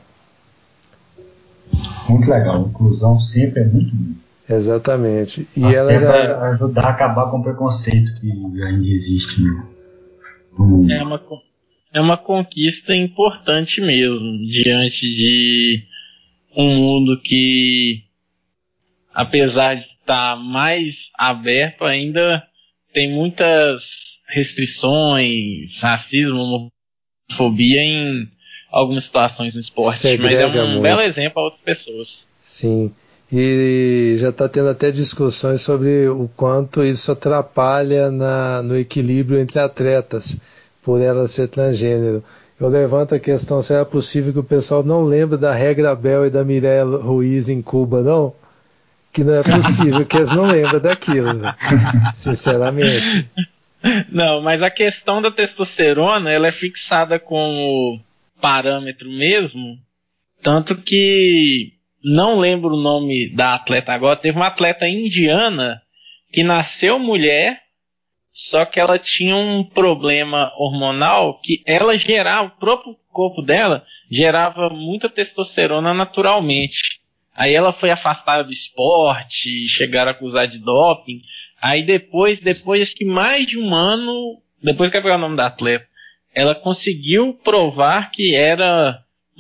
Muito legal, a inclusão sempre é muito boa. Exatamente. E Até ela já... para ajudar a acabar com o preconceito que ainda existe no, no mundo. É uma, é uma conquista importante mesmo, diante de um mundo que, apesar de estar mais aberto, ainda tem muitas restrições, racismo, homofobia em algumas situações no esporte. Segrega mas é um muito. belo exemplo para outras pessoas. Sim. E já está tendo até discussões sobre o quanto isso atrapalha na, no equilíbrio entre atletas, por ela ser transgênero. Eu levanto a questão, será possível que o pessoal não lembre da Regra Bel e da Mireia Ruiz em Cuba, não? Que não é possível que eles não lembrem daquilo, né? Sinceramente. Não, mas a questão da testosterona, ela é fixada como parâmetro mesmo, tanto que não lembro o nome da atleta agora, teve uma atleta indiana que nasceu mulher, só que ela tinha um problema hormonal que ela gerava, o próprio corpo dela gerava muita testosterona naturalmente. Aí ela foi afastada do esporte, chegaram a acusar de doping. Aí depois, depois acho que mais de um ano, depois que eu pegar o nome da atleta, ela conseguiu provar que era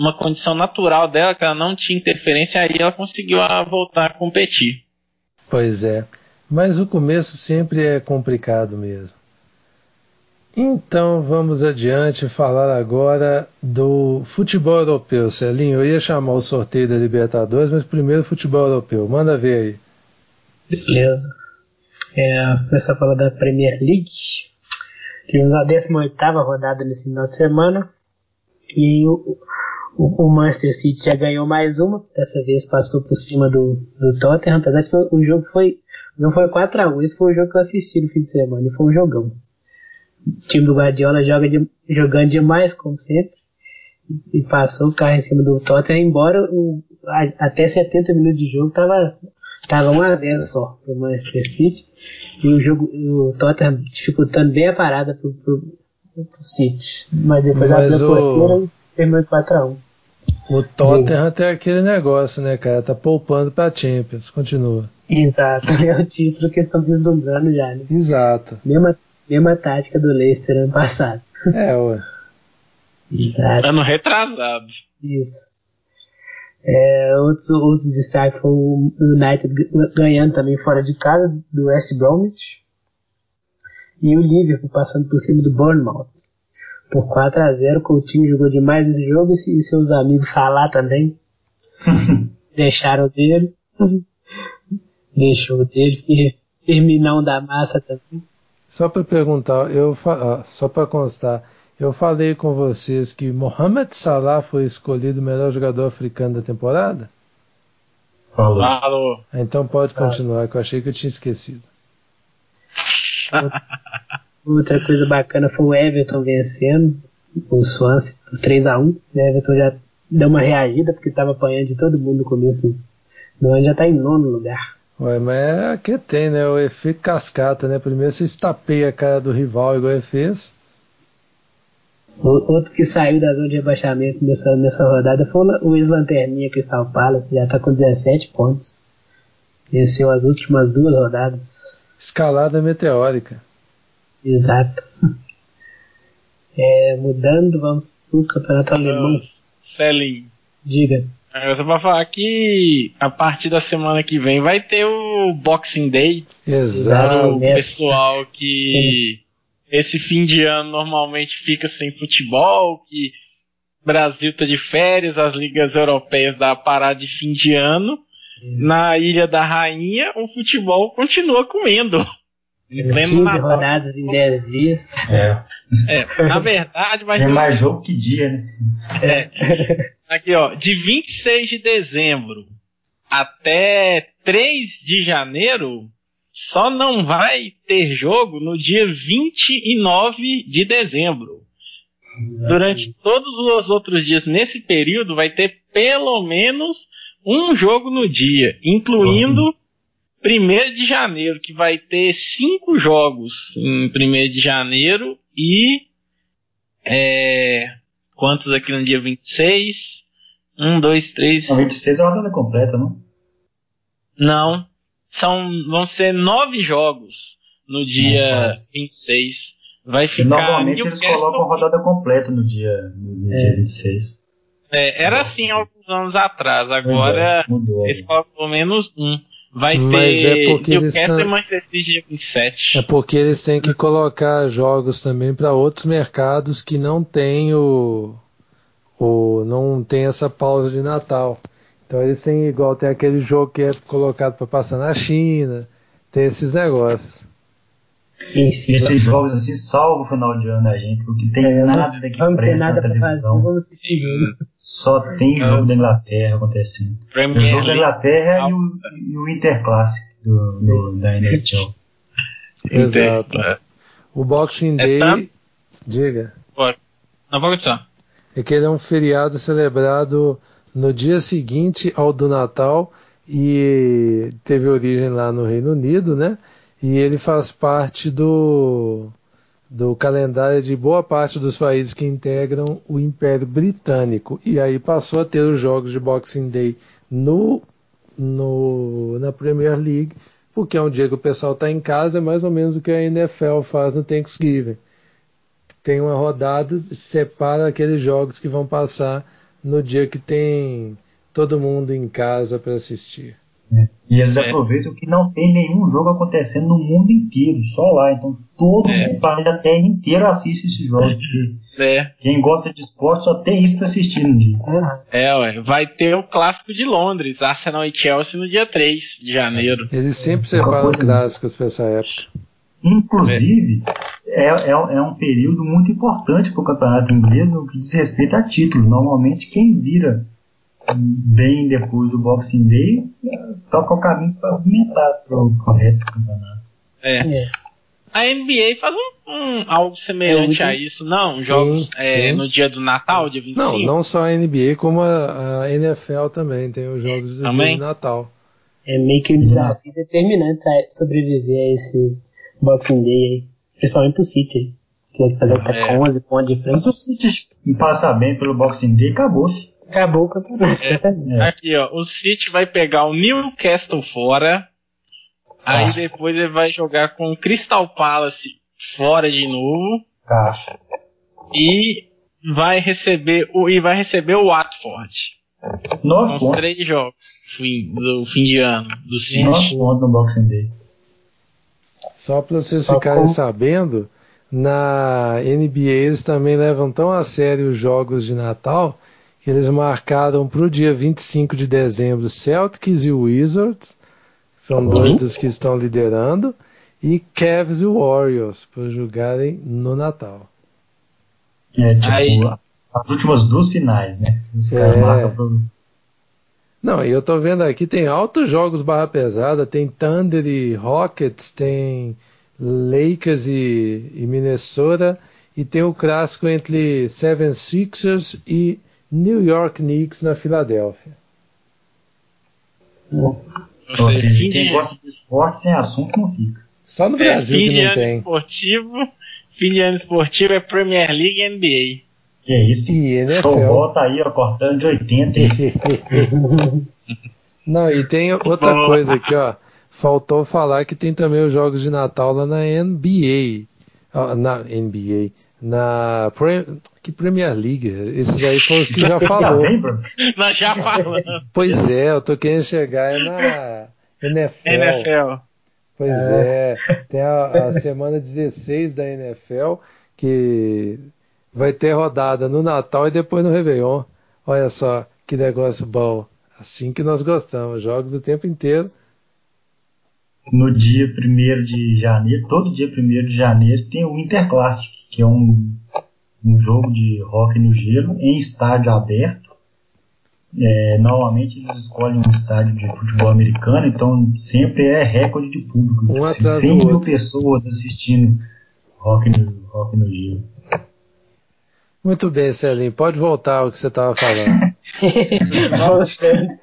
uma condição natural dela, que ela não tinha interferência, aí ela conseguiu a voltar a competir. Pois é, mas o começo sempre é complicado mesmo. Então vamos adiante falar agora do futebol europeu. Celinho, eu ia chamar o sorteio da Libertadores, mas primeiro futebol europeu. Manda ver aí. Beleza. É, começar a falar da Premier League. Tivemos a décima oitava rodada nesse final de semana. E o, o, o Manchester City já ganhou mais uma. Dessa vez passou por cima do, do Tottenham. Apesar que o jogo foi, o jogo foi quatro a um. Esse foi o jogo que eu assisti no fim de semana. E foi um jogão. O time do Guardiola joga de, jogando demais, como sempre. E passou o carro em cima do Tottenham. Embora o, a, até setenta minutos de jogo tava, tava um a zero só pro Manchester City. E o jogo, o Tottenham dificultando bem a parada pro, pro, pro City. Mas depois Mas abriu a porteira o... e terminou quatro a um. O Tottenham tem aquele negócio, né, cara? Tá poupando pra Champions. Continua. Exato. É o título que eles estão vislumbrando já, né? Exato. Mesma, mesma tática do Leicester ano passado. É, ué. Exato. Ano retrasado. Isso. É, outros, outros destaques foi o United ganhando também fora de casa do West Bromwich e o Liverpool passando por cima do Bournemouth por quatro a zero. O Coutinho jogou demais nesse jogo e seus amigos Salah também deixaram dele deixou dele e terminão da massa também. Só para perguntar, eu fa... ah, só para constar, eu falei com vocês que Mohamed Salah foi escolhido o melhor jogador africano da temporada? Falou. Falou. Então pode continuar, que eu achei que eu tinha esquecido. Outra coisa bacana foi o Everton vencendo o Swansea por três a um. O Everton já deu uma reagida porque estava apanhando de todo mundo no começo do, do ano, já está em nono lugar. Ué, mas é que tem, né? O efeito cascata, né? Primeiro você estapeia a cara do rival igual ele fez. O, outro que saiu da zona de rebaixamento nessa, nessa rodada foi o ex-lanterninha Crystal Palace, já está com dezessete pontos. Venceu as últimas duas rodadas. Escalada meteórica. Exato. É, mudando, vamos pro campeonato alemão. Celinho. Diga. É só pra falar que a partir da semana que vem vai ter o Boxing Day. Exato. Para o pessoal que esse fim de ano normalmente fica sem futebol, que o Brasil tá de férias, as ligas europeias dá parada de fim de ano. É. Na Ilha da Rainha, o futebol continua comendo. quinze rodadas em dez dias. É. É, na verdade vai ter ter mais jogo que dia, né? É. Aqui, ó, de vinte e seis de dezembro até três de janeiro, só não vai ter jogo no dia vinte e nove de dezembro. Durante todos os outros dias nesse período vai ter pelo menos um jogo no dia, incluindo primeiro de janeiro, que vai ter cinco jogos em primeiro de janeiro e é, quantos aqui no dia vinte e seis? um, dois, três... Não, vinte e seis é a rodada completa, não? Não, são, vão ser nove jogos no dia Nossa. vinte e seis. Vai ficar... Normalmente eles colocam a rodada completa no dia, no é. dia vinte e seis. É, era Nossa. assim há alguns anos atrás, agora é, mudou, eles colocam pelo menos um. Vai Mas ter é porque eles Newcastle e Manchester City dia vinte e sete. É porque eles têm que colocar jogos também para outros mercados que não tem o, o não tem essa pausa de Natal. Então eles têm igual tem aquele jogo que é colocado para passar na China, tem esses negócios. Isso. Esses jogos assim salvam o final de ano da gente, porque tem é, nada que presta na televisão. Vamos assistir jogo. Só tem jogo da Inglaterra acontecendo. Premier o jogo da Inglaterra e o, e o Interclassic do, do, da N H L. Exato. O Boxing Day, é tanto... diga. Pode. Não pode estar. É que ele é um feriado celebrado no dia seguinte ao do Natal e teve origem lá no Reino Unido, né? E ele faz parte do, do calendário de boa parte dos países que integram o Império Britânico. E aí passou a ter os jogos de Boxing Day no, no, na Premier League, porque é um dia que o pessoal está em casa, é mais ou menos o que a N F L faz no Thanksgiving. Tem uma rodada, separa aqueles jogos que vão passar no dia que tem todo mundo em casa para assistir. É. E eles É. aproveitam que não tem nenhum jogo acontecendo no mundo inteiro, só lá. Então todo É. mundo, o planeta Terra inteiro assiste esses jogos. Porque É, quem gosta de esporte só tem isso pra assistir no dia. é, ué. Vai ter o clássico de Londres, Arsenal e Chelsea no dia três de janeiro. Eles sempre separam clássicos para essa época. Inclusive, é, é, é um período muito importante para o campeonato inglês no que diz respeito a título. Normalmente quem vira bem depois do Boxing Day toca o caminho pavimentado para o resto do campeonato. É. É. A N B A faz um, um- algo semelhante É, a isso, não? Sim, Jogos é, sim. no dia do Natal, dia vinte e cinco? Não, não só a N B A, como a, a N F L também tem os jogos do Também? dia de Natal. É meio que um desafio determinante a sobreviver a esse Boxing Day aí. Principalmente pro City aí. Que vai estar É. com onze pontos de Mas frente. se o City passar bem pelo Boxing Day, acabou. Filho. Acabou o campeonato. exatamente. É. Aqui, ó, o City vai pegar o Newcastle fora, aí Nossa. depois ele vai jogar com o Crystal Palace fora de novo Caixa. e vai receber o e vai receber o Watford. Nove São os pontos. três jogos fim, do fim de ano do City. Nove pontos no Boxing Day. Só para vocês Só ficarem com- sabendo, na N B A eles também levam tão a sério os jogos de Natal que eles marcaram para o dia vinte e cinco de dezembro Celtics e Wizards, que são dois dos que estão liderando, e Cavs e Warriors para jogarem no Natal. É tipo Aí. as últimas duas finais, né? Os É. caras marcam pro. Não, e eu tô vendo aqui, tem altos jogos barra pesada, tem Thunder e Rockets, tem Lakers e, e Minnesota, e tem o clássico entre Seven Sixers e New York Knicks na Filadélfia. Ou Ou seja, seja, fim quem de- gosta de esporte sem assunto não fica. Só no é, Brasil fim que de não ano tem. esportivo, fim de ano esportivo é Premier League e N B Que é isso? E N F L. Showball tá aí, ó, cortando de oitenta. Hein? Não, e tem outra Boa. coisa aqui, ó. Faltou falar que tem também os jogos de Natal lá na N B A. Ó, na N B A. Na Pre- que Premier League. Esses aí foram os que já falou. Tá bem, Bruno? A. Nós já falamos. Pois é, eu tô querendo chegar é na N F L. N F L. Pois é, tem a, a semana dezesseis da N F L, que vai ter rodada no Natal e depois no Réveillon. Olha só que negócio bom. Assim que nós gostamos, jogos o tempo inteiro. No dia primeiro de janeiro, todo dia primeiro de janeiro, tem o Winter Classic, que é um, um jogo de hóquei no gelo em estádio aberto. É, normalmente eles escolhem um estádio de futebol americano, então sempre é recorde de público. Um Assim, atrás do cem mil outro. pessoas assistindo hóquei no, hóquei no gelo. Muito bem, Celinho, pode voltar ao que você estava falando. Voltando.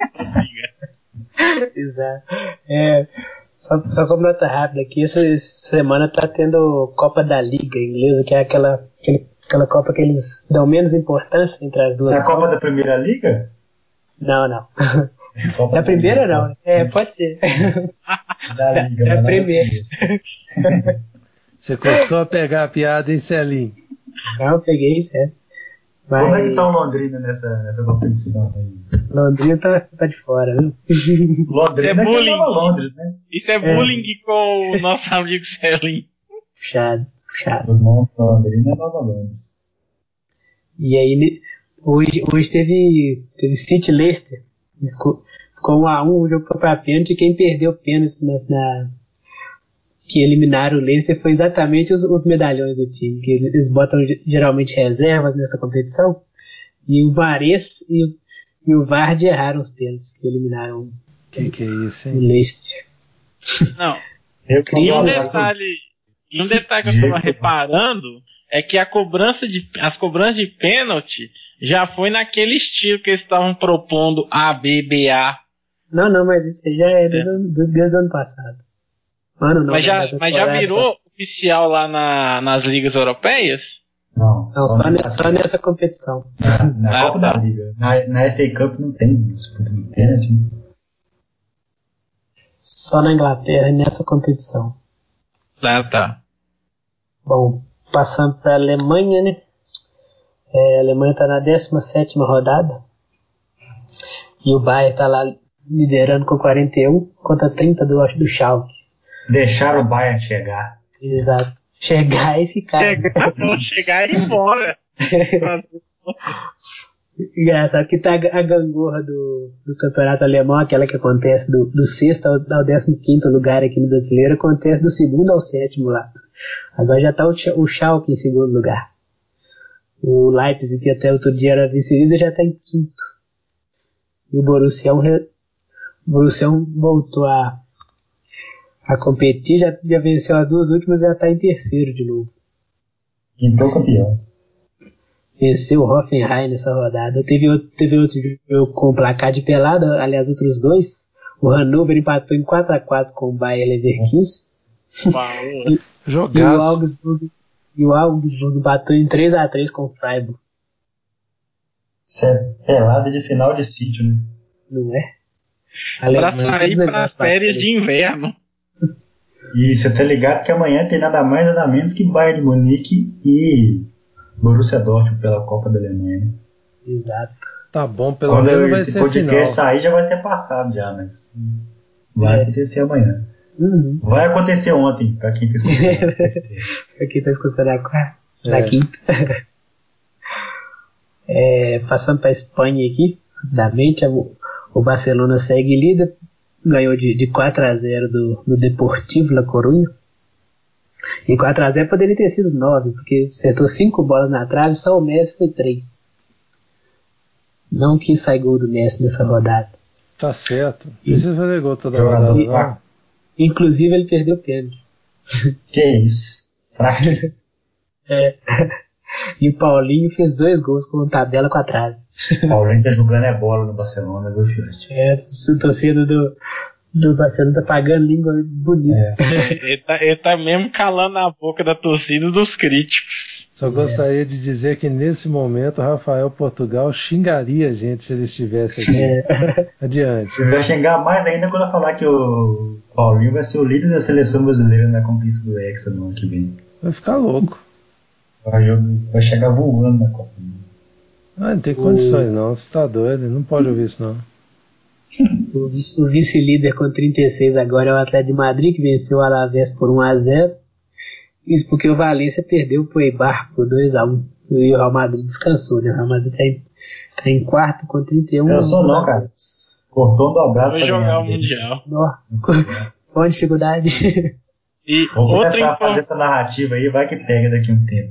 Exato. É, só, só como nota rápida aqui, essa, essa semana tá tendo Copa da Liga inglesa, que é aquela, aquele, aquela Copa que eles dão menos importância entre as duas. É a Copa da Primeira Liga? Não, não. Copa Da primeira Liga, não. É, pode ser. Da Liga, É a mas não primeira. Você custou a pegar a piada, hein, Celinho? Não, peguei, certo. Mas Como é que tá o Londrina nessa, nessa competição aí? Londrina tá, tá de fora, viu? Londrina É é que bullying. é Nova Londres, né? Isso é bullying com o nosso amigo Celinho. Puxado, puxado. O nome Londrina é Nova Londres. E aí, ne- hoje, hoje teve, teve City Leicester. Ficou, ficou um a um, o jogo foi pra pênalti. Quem perdeu o pênalti na, na, que eliminaram o Leicester foi exatamente os, os medalhões do time. Que eles, eles botam ge- geralmente reservas nessa competição. E o Vares e, o- e o Vardy erraram os pênaltis que eliminaram Que que é isso, o hein? Leicester. Não, Eu Cria e um um detalhe, e um detalhe que eu estava reparando é que a cobrança de, as cobranças de pênalti já foi naquele estilo que eles estavam propondo A, B, B, A. Não, não, mas isso aí já é desde, o- do- desde o ano passado. Ano não, Mas já, mas a mas já temporada virou passada. oficial lá na, nas ligas europeias? Não, Não, só, ne- só nessa competição. na, na Ah, Copa tá. da Liga. Na, na F A Cup não tem disputa de pênalti. né? Só na Inglaterra nessa competição. Ah, tá. Bom, passando para a Alemanha, né? É, a Alemanha está na décima sétima rodada. E o Bayern tá lá liderando com quarenta e um contra trinta do, do Schalke. Deixaram o Bayern chegar. Exato. Chegar e ficar. Chegar, não, chegar e ir embora. Engraçado que tá a gangorra do, do campeonato alemão, aquela que acontece do, do sexto ao, ao décimo quinto lugar aqui no brasileiro, acontece do segundo ao sétimo lá. Agora já tá o, o Schalke em segundo lugar. O Leipzig, que até outro dia era vice-líder, já tá em quinto. E o Borussia, o Borussia voltou a, a competir, já, já venceu as duas últimas e já tá em terceiro de novo. Quinto campeão. Venceu o Hoffenheim nessa rodada. Teve outro, teve outro jogo com placar de pelada, aliás, outros dois. O Hannover empatou em quatro a quatro com o Bayer Leverkusen. e, e o Augsburg e o Augsburg empatou em três a três com o Freiburg. Isso é pelada de final de sítio, né? Não é? Pra sair para as férias de inverno. E você tá ligado que amanhã tem nada mais nada menos que Bayern de Munique e Borussia Dortmund pela Copa da Alemanha, né? Exato. Tá bom, pelo Quando menos vai esse ser podcast final. sair já vai ser passado já, mas vai É. acontecer amanhã. Uhum. Vai acontecer ontem, pra quem tá escutando. Pra quem tá escutando a quarta, na É. quinta. É, passando pra Espanha aqui, rapidamente, o, o Barcelona segue líder, ganhou de, de quatro a zero do, do Deportivo La Coruña. E quatro a zero poderia ter sido nove, porque acertou cinco bolas na trave, só o Messi foi três. Não quis sair gol do Messi nessa rodada. Tá certo. Precisa fazer gol toda Jogador rodada, fraco. não? Inclusive ele perdeu o pênalti. Que isso? Fraquíssimo. É. E o Paulinho fez dois gols com tabela com a trave. O Paulinho tá jogando é bola no Barcelona, viu, filho? É, a torcida do, do Barcelona tá pagando língua bonita. É. Ele tá, ele tá mesmo calando a boca da torcida dos críticos. Só gostaria de dizer que nesse momento o Rafael Portugal xingaria a gente se ele estivesse aqui. É. Adiante. Vai xingar mais ainda quando eu falar que o Paulinho vai ser o líder da seleção brasileira na conquista do Hexa no ano que vem. Vai ficar louco. Vai, vai chegar voando na Copa. Ah, não tem condições não, você tá doido, não pode ouvir isso não. O, o vice-líder com trinta e seis agora é o Atlético de Madrid, que venceu o Alavés por um a zero. Isso porque o Valência perdeu pro Eibar por dois a um. E o Real Madrid descansou, né? O Real Madrid tá em, tá em quarto com trinta e um. Descansou não, cara. Cortou um dobrado Vai pra jogar ganhar o dele. Mundial. Nó, com dificuldade. E Vou outra, começar a inform... fazer essa narrativa aí, vai que pega daqui a um tempo.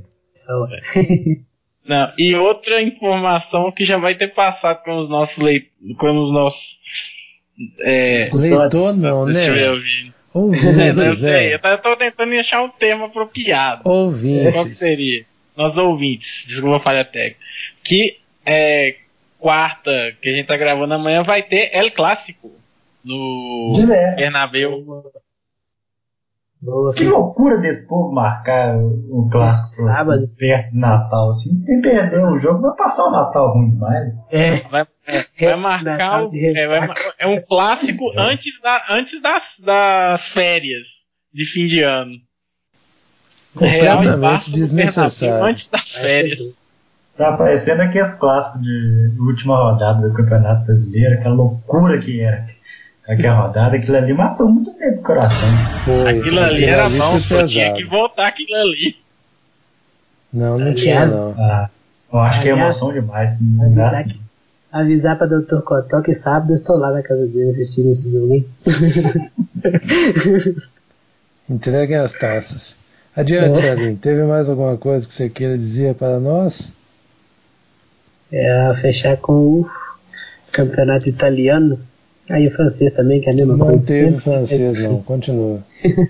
não, e outra informação que já vai ter passado com os nossos leitores, com os nossos é... Leitor não, né? Deixa eu ver. Ouvintes, É, não sei, né? eu tô, eu tô tentando achar um termo apropriado. Ouvintes. Qual que seria? Nós ouvintes, desculpa a falha técnica. Que é quarta, que a gente tá gravando amanhã, vai ter El Clássico no Direto. Bernabéu. Boa, Que loucura desse povo marcar o, o clássico pro- Sábado. perto do Natal, assim. Quem perder o jogo vai passar o Natal ruim demais. É, Vai, é, vai marcar Natal o, de é, vai ressaca. mar- é um clássico antes, da, antes das, das férias de fim de ano. Real e Completamente Barça no desnecessário. Bernabéu antes das vai férias. ser Tá parecendo aqueles clássicos de última rodada do Campeonato Brasileiro, aquela loucura que era aquela rodada, aquilo ali matou muito tempo o coração. Foi. Aquilo ali era ali bom, foi só tinha pesado. que voltar aquilo ali. Não, não Aliás, tinha não. Ah, eu acho que é Aliás, emoção demais. Não dá. avisar, que, avisar pra doutor Cotó que sábado eu estou lá na casa dele assistindo esse jogo, hein? Entreguem as taças. Adiante, É. Salim. Teve mais alguma coisa que você queira dizer para nós? É, fechar com o campeonato italiano. Aí o francês também, que é a mesma Não coisa. teve sempre. francês, não. Continua.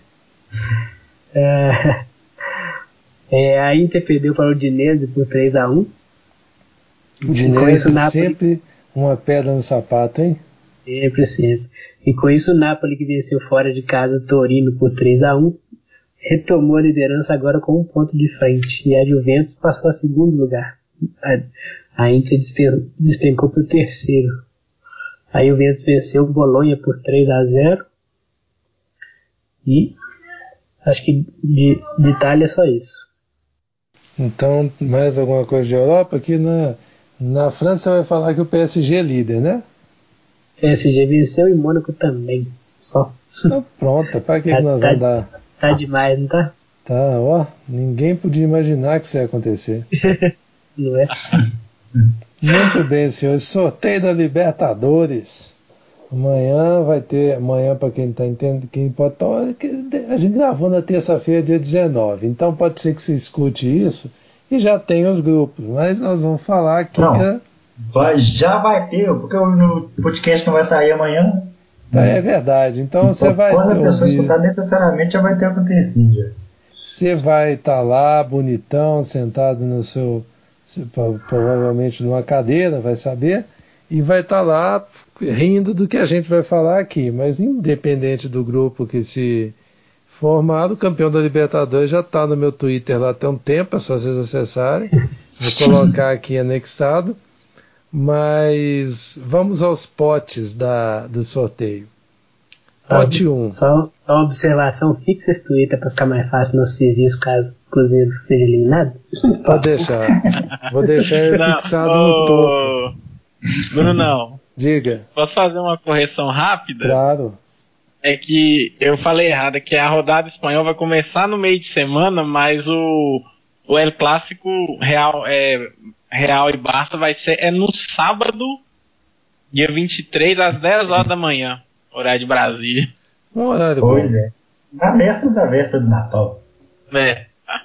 É, é, a Inter perdeu para o Udinese por três a um. O Com isso, Dinese o Napoli- sempre uma pedra no sapato, hein? Sempre, sempre. E com isso o Napoli, que venceu fora de casa o Torino por três a um, retomou a liderança agora com um ponto de frente. E a Juventus passou a segundo lugar. A, a Inter despen, despencou para o terceiro. A Juventus venceu o Bolonha por três a zero. E acho que de, de Itália é só isso. Então, mais alguma coisa de Europa? Aqui na, na França vai falar que o P S G é líder, né? P S G venceu e Mônaco também. Só. Tá pronto, para que, tá, que nós tá, vamos dar? Tá demais, não tá? Tá, ó, ninguém podia imaginar que isso ia acontecer. Não é? Muito bem, senhores, sorteio da Libertadores. Amanhã vai ter, amanhã para quem está entendendo, quem pode a gente gravou na terça-feira, dia dezenove, então pode ser que você escute isso e já tenha os grupos, mas nós vamos falar aqui. Não, que vai, já vai ter, porque o podcast não vai sair amanhã. Tá, é verdade, então, então você vai quando a pessoa ouvir, escutar, necessariamente já vai ter acontecido. Já. Você vai estar tá lá, bonitão, sentado no seu, provavelmente numa cadeira, vai saber, e vai estar tá lá rindo do que a gente vai falar aqui, mas independente do grupo que se formar, o campeão da Libertadores já está no meu Twitter lá tem um tempo, é só vocês acessarem, vou colocar aqui anexado, mas vamos aos potes da, do sorteio. Pote um. Só, só uma observação, fixa esse Twitter para ficar mais fácil no serviço caso o Cruzeiro seja eliminado. Pode deixar, vou deixar ele não, fixado oh... no topo. Bruno, não. Diga. Posso fazer uma correção rápida? Claro. É que eu falei errado, é que a rodada espanhola vai começar no meio de semana, mas o, o El Clássico Real, é, Real e Barça vai ser é no sábado, dia vinte e três, às dez horas da manhã, horário de Brasília. Um horário pois bom. é. Na véspera da véspera do Natal. É.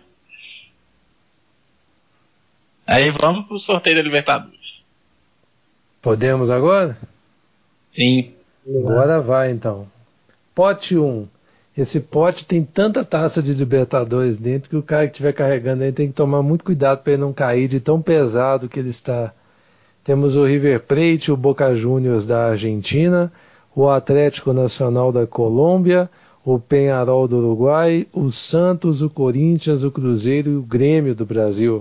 Aí vamos pro sorteio da Libertadores. Podemos agora? Sim. Agora vai então. Pote um. Esse pote tem tanta taça de Libertadores dentro que o cara que estiver carregando aí tem que tomar muito cuidado para ele não cair de tão pesado que ele está. Temos o River Plate, o Boca Juniors da Argentina, o Atlético Nacional da Colômbia, o Peñarol do Uruguai, o Santos, o Corinthians, o Cruzeiro e o Grêmio do Brasil.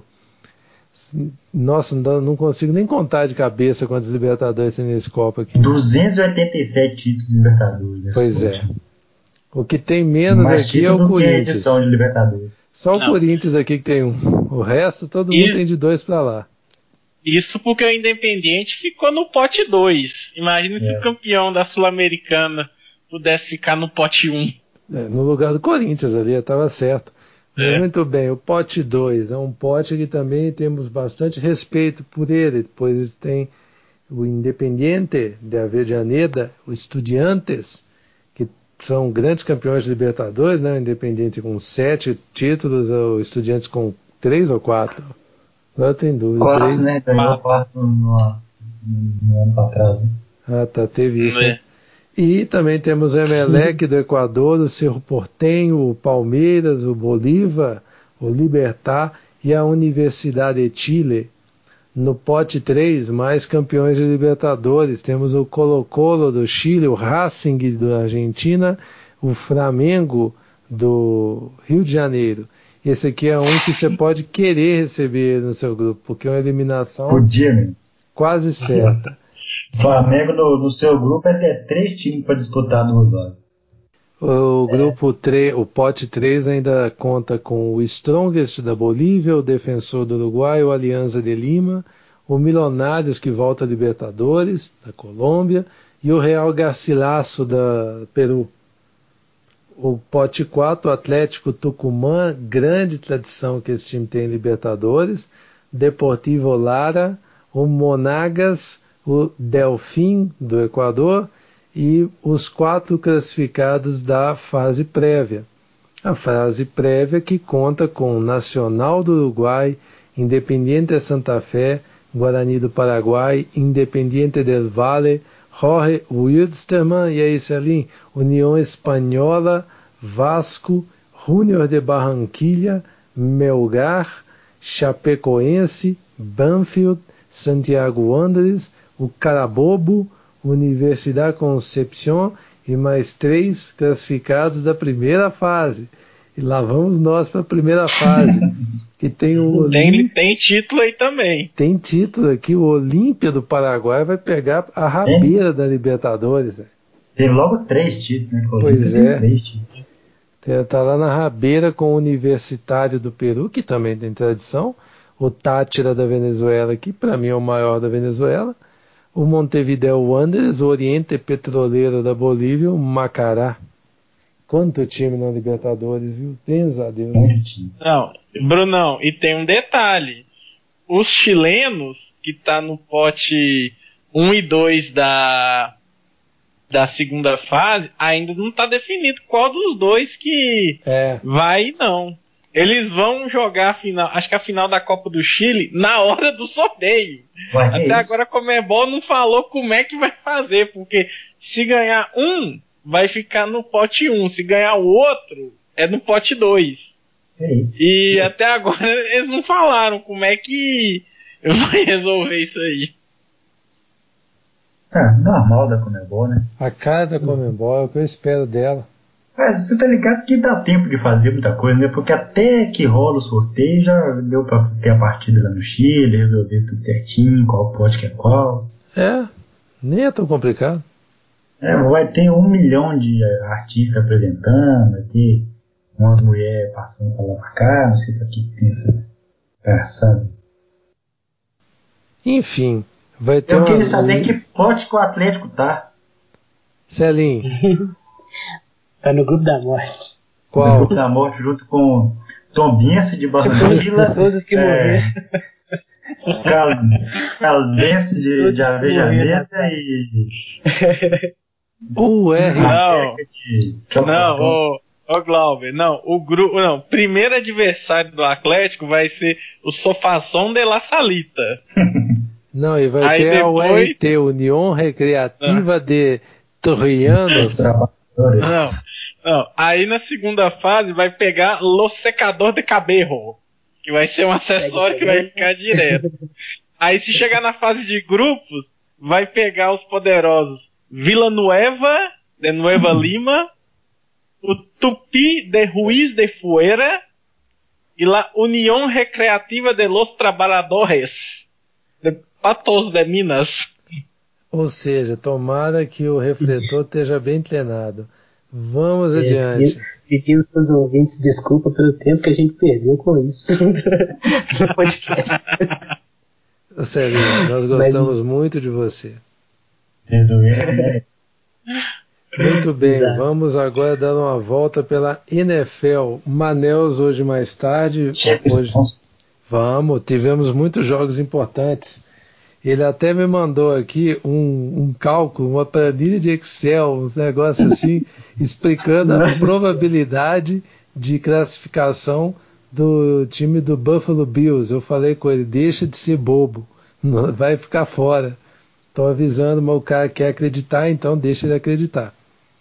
Nossa, não consigo nem contar de cabeça quantos Libertadores tem nesse copo aqui. duzentos e oitenta e sete títulos de Libertadores. Pois é. O que tem menos mais aqui é o Corinthians. De Libertadores. Só não. O Corinthians aqui que tem um. O resto, todo e... mundo tem de dois pra lá. Isso porque o Independiente ficou no pote dois. Imagina é. se o campeão da Sul-Americana pudesse ficar no pote um. É, no lugar do Corinthians ali, estava certo. É. Muito bem, o pote dois é um pote que também temos bastante respeito por ele, pois tem o Independiente de Avellaneda, o Estudiantes, que são grandes campeões de Libertadores, né? O Independiente com sete títulos, o Estudiantes com três ou quatro. Agora tem dúvida. Quatro, três. né? Ganhou quatro no, no ano para trás. Né? Ah, tá, teve isso. É. Né? E também temos o Emelec do Equador, o Cerro Porteño, o Palmeiras, o Bolívar, o Libertad e a Universidade de Chile. No pote três, mais campeões de Libertadores. Temos o Colo-Colo do Chile, o Racing da Argentina, o Flamengo do Rio de Janeiro. Esse aqui é um que você pode querer receber no seu grupo, porque é uma eliminação Podia, né? quase certa. Flamengo no, no seu grupo é ter três times para disputar duas horas. O grupo três, o pote três ainda conta com o Strongest da Bolívia, o Defensor do Uruguai, o Alianza de Lima, o Milionários que volta a Libertadores da Colômbia e o Real Garcilaso da Peru. O pote quatro, o Atlético Tucumã, grande tradição que esse time tem em Libertadores, Deportivo Lara, o Monagas, o Delfim do Equador e os quatro classificados da fase prévia. A fase prévia que conta com Nacional do Uruguai, Independiente Santa Fé, Guarani do Paraguai, Independiente del Valle, Jorge Wilstermann, e aí, Celim, União Espanhola, Vasco, Júnior de Barranquilla, Melgar, Chapecoense, Banfield, Santiago Wanderers, o Carabobo, Universidade Concepción e mais três classificados da primeira fase. E lá vamos nós para a primeira fase. Que tem o tem, tem título aí também. Tem título aqui, o Olímpia do Paraguai vai pegar a rabeira é. da Libertadores. Né? Tem logo três títulos, né? Pois é. Três títulos. Tá lá na rabeira com o Universitário do Peru, que também tem tradição. O Táchira da Venezuela, que para mim é o maior da Venezuela. o Montevideo Wanderers, o Oriente Petroleiro da Bolívia, o Macará. Quanto time na Libertadores, viu? Deus a Deus. Não, Brunão, e tem um detalhe. Os chilenos, que tá no pote um e dois da, da segunda fase, ainda não tá definido qual dos dois que é. vai, não. Eles vão jogar a final, acho que a final da Copa do Chile, na hora do sorteio. Ué, Até é agora a Conmebol não falou como é que vai fazer, porque se ganhar um, vai ficar no pote um. Se ganhar o outro, é no pote dois. É isso. E até agora eles não falaram como é que vai resolver isso aí. Ah, normal da Conmebol, né? A cara da Conmebol é o que eu espero dela. Mas você tá ligado que dá tempo de fazer muita coisa, né? Porque até que rola o sorteio já deu pra ter a partida lá no Chile, resolver tudo certinho, qual pote que é qual. É, nem é tão complicado. É, vai ter um milhão de artistas apresentando, vai ter umas mulheres passando pra lá pra cá, não sei pra que pensa. Passando. Enfim, vai ter Eu queria uma... saber que pote que o Atlético tá. Celinho. Tá no grupo da morte. Qual? No grupo da morte junto com Tombense de Barranquilla. Todos que morreram. Cal, Caldense de, de Avejaneda e... O R. Não, de não, ô, ô Glauber, não, o grupo, não, primeiro adversário do Atlético vai ser o Sofazón de la Salita. Não, e vai Aí ter depois... a U R T, União Recreativa ah. de Torrianos. Não, não, aí na segunda fase vai pegar Los Secador de Cabello, que vai ser um acessório que vai ficar direto. Aí se chegar na fase de grupos, vai pegar os poderosos Vila Nueva, de Nueva Lima, o Tupi de Ruiz de Fuera e la União Recreativa de los Trabalhadores de Patos de Minas. Ou seja, tomara que o refletor esteja bem treinado. Vamos é, adiante. Pedimos para os ouvintes desculpa pelo tempo que a gente perdeu com isso no podcast. Sério, nós gostamos Mas... muito de você. Muito bem, Exato. Vamos agora dar uma volta pela N F L. Manels hoje mais tarde. Hoje... Vamos, tivemos muitos jogos importantes. Ele até me mandou aqui um, um cálculo, uma planilha de Excel, uns negócios assim, explicando a probabilidade de classificação do time do Buffalo Bills. Eu falei com ele, deixa de ser bobo, não, vai ficar fora. Estou avisando, mas o cara quer acreditar, então deixa ele acreditar.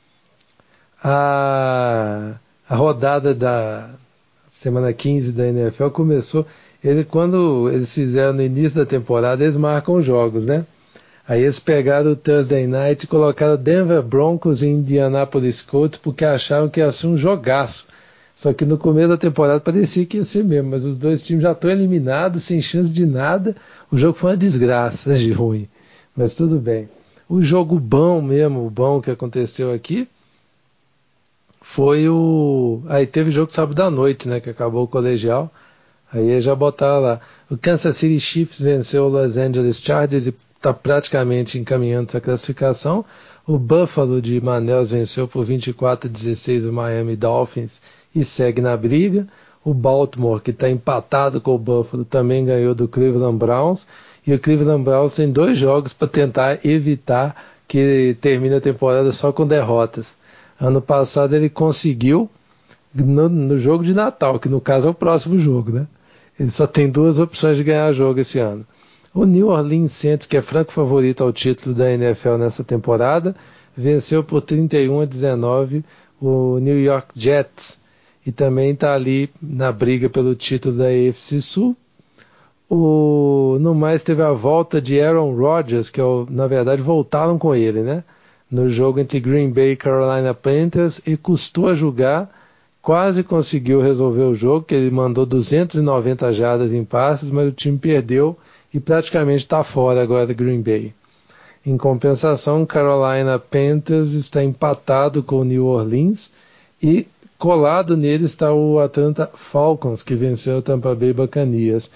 A, a rodada da semana quinze da N F L começou... Ele, quando eles fizeram no início da temporada, eles marcam jogos, né? Aí eles pegaram o Thursday Night e colocaram Denver Broncos e Indianapolis Colts porque acharam que ia ser um jogaço. Só que no começo da temporada parecia que ia ser mesmo, mas os dois times já estão eliminados, sem chance de nada. O jogo foi uma desgraça de ruim, mas tudo bem. O jogo bom mesmo, o bom que aconteceu aqui, foi o... Aí teve o jogo sábado à noite, né? Que acabou o colegial. Aí já botaram lá, o Kansas City Chiefs venceu o Los Angeles Chargers e está praticamente encaminhando essa classificação. O Buffalo de Manels venceu por vinte e quatro a dezesseis o Miami Dolphins e segue na briga. O Baltimore, que está empatado com o Buffalo, também ganhou do Cleveland Browns. E o Cleveland Browns tem dois jogos para tentar evitar que termine a temporada só com derrotas. Ano passado ele conseguiu no, no jogo de Natal, que no caso é o próximo jogo, né? Ele só tem duas opções de ganhar jogo esse ano. O New Orleans Saints, que é franco favorito ao título da N F L nessa temporada, venceu por trinta e um a dezenove o New York Jets e também está ali na briga pelo título da A F C Sul. O, no mais, teve a volta de Aaron Rodgers, que é o, na verdade voltaram com ele, né? No jogo entre Green Bay e Carolina Panthers, e custou a julgar. Quase conseguiu resolver o jogo, que ele mandou duzentas e noventa jardas em passes, mas o time perdeu e praticamente está fora agora do Green Bay. Em compensação, Carolina Panthers está empatado com o New Orleans e colado nele está o Atlanta Falcons, que venceu o Tampa Bay Buccaneers.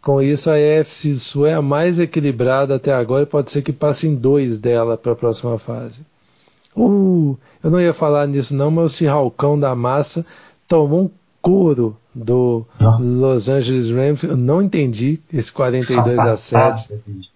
Com isso, a A F C Sul é a mais equilibrada até agora e pode ser que passem dois dela para a próxima fase. Uh, eu não ia falar nisso não, mas o Seahawkão da massa tomou um couro do Não. Los Angeles Rams. Eu não entendi esse quarenta e dois a sete.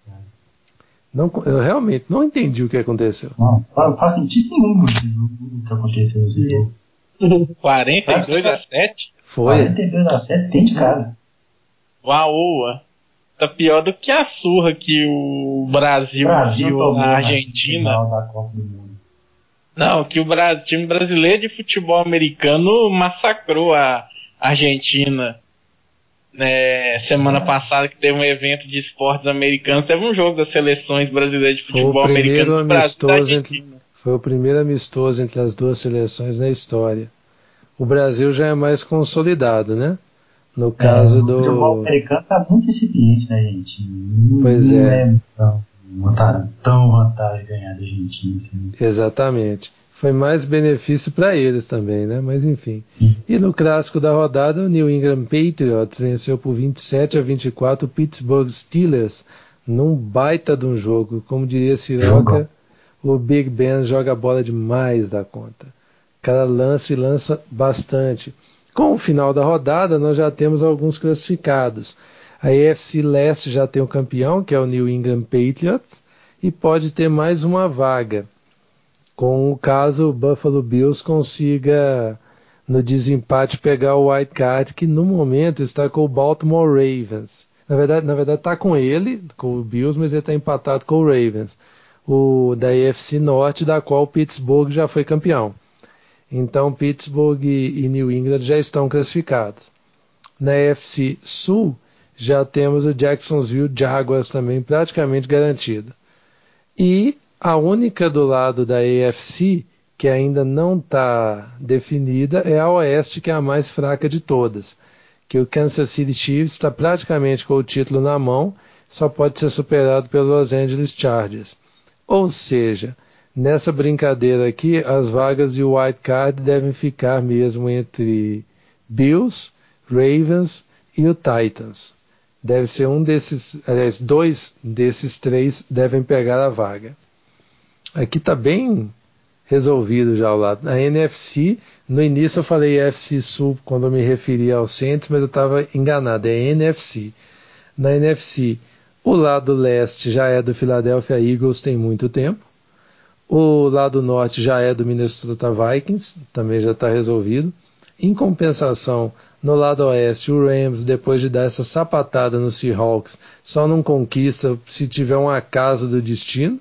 Não, eu realmente não entendi o que aconteceu. Não, não faz sentido nenhum esse jogo, o que aconteceu nesse jogo. quarenta e dois a sete? Foi. quarenta e dois a sete tem de casa. Uau, tá pior do que a surra que o Brasil, Brasil deu tomou na na Argentina. final da Copa do Mundo. Não, que o Bra- time brasileiro de futebol americano massacrou a Argentina. Né, semana passada, que teve um evento de esportes americanos, teve um jogo das seleções brasileiras de Foi futebol o primeiro americano do Brasil e da amistoso Argentina. entre, foi o primeiro amistoso entre as duas seleções na história. O Brasil já é mais consolidado, né? No caso é, o do futebol americano está muito incipiente na Argentina. Pois não é. é tão, não tá tão vantagem ganhar da Argentina. Assim. Exatamente. Foi mais benefício para eles também, né? Mas enfim. Hum. E no clássico da rodada, o New England Patriots venceu por vinte e sete a vinte e quatro o Pittsburgh Steelers num baita de um jogo. Como diria Siroca, o Big Ben joga a bola demais da conta. Cada lance lança bastante. Com o final da rodada, nós já temos alguns classificados. A A F C Leste já tem o campeão, que é o New England Patriots, e pode ter mais uma vaga. Com o caso o Buffalo Bills consiga, no desempate, pegar o White Card, que no momento está com o Baltimore Ravens. Na verdade, na verdade está com ele, com o Bills, mas ele está empatado com o Ravens, o da A F C Norte, da qual o Pittsburgh já foi campeão. Então Pittsburgh e New England já estão classificados. Na A F C Sul já temos o Jacksonville Jaguars também praticamente garantido. E a única do lado da A F C que ainda não está definida é a Oeste, que é a mais fraca de todas. Que o Kansas City Chiefs está praticamente com o título na mão, só pode ser superado pelo Los Angeles Chargers. Ou seja, nessa brincadeira aqui, as vagas de White Card devem ficar mesmo entre Bills, Ravens e o Titans. Deve ser um desses, aliás, dois desses três devem pegar a vaga. Aqui está bem resolvido já o lado. Na N F C, no início eu falei A F C Sul quando eu me referia ao Saints, mas eu estava enganado, é N F C. Na N F C, o lado leste já é do Philadelphia Eagles tem muito tempo. O lado norte já é do Minnesota Vikings, também já está resolvido. Em compensação, no lado oeste, o Rams, depois de dar essa sapatada no Seahawks, só não conquista se tiver um acaso do destino.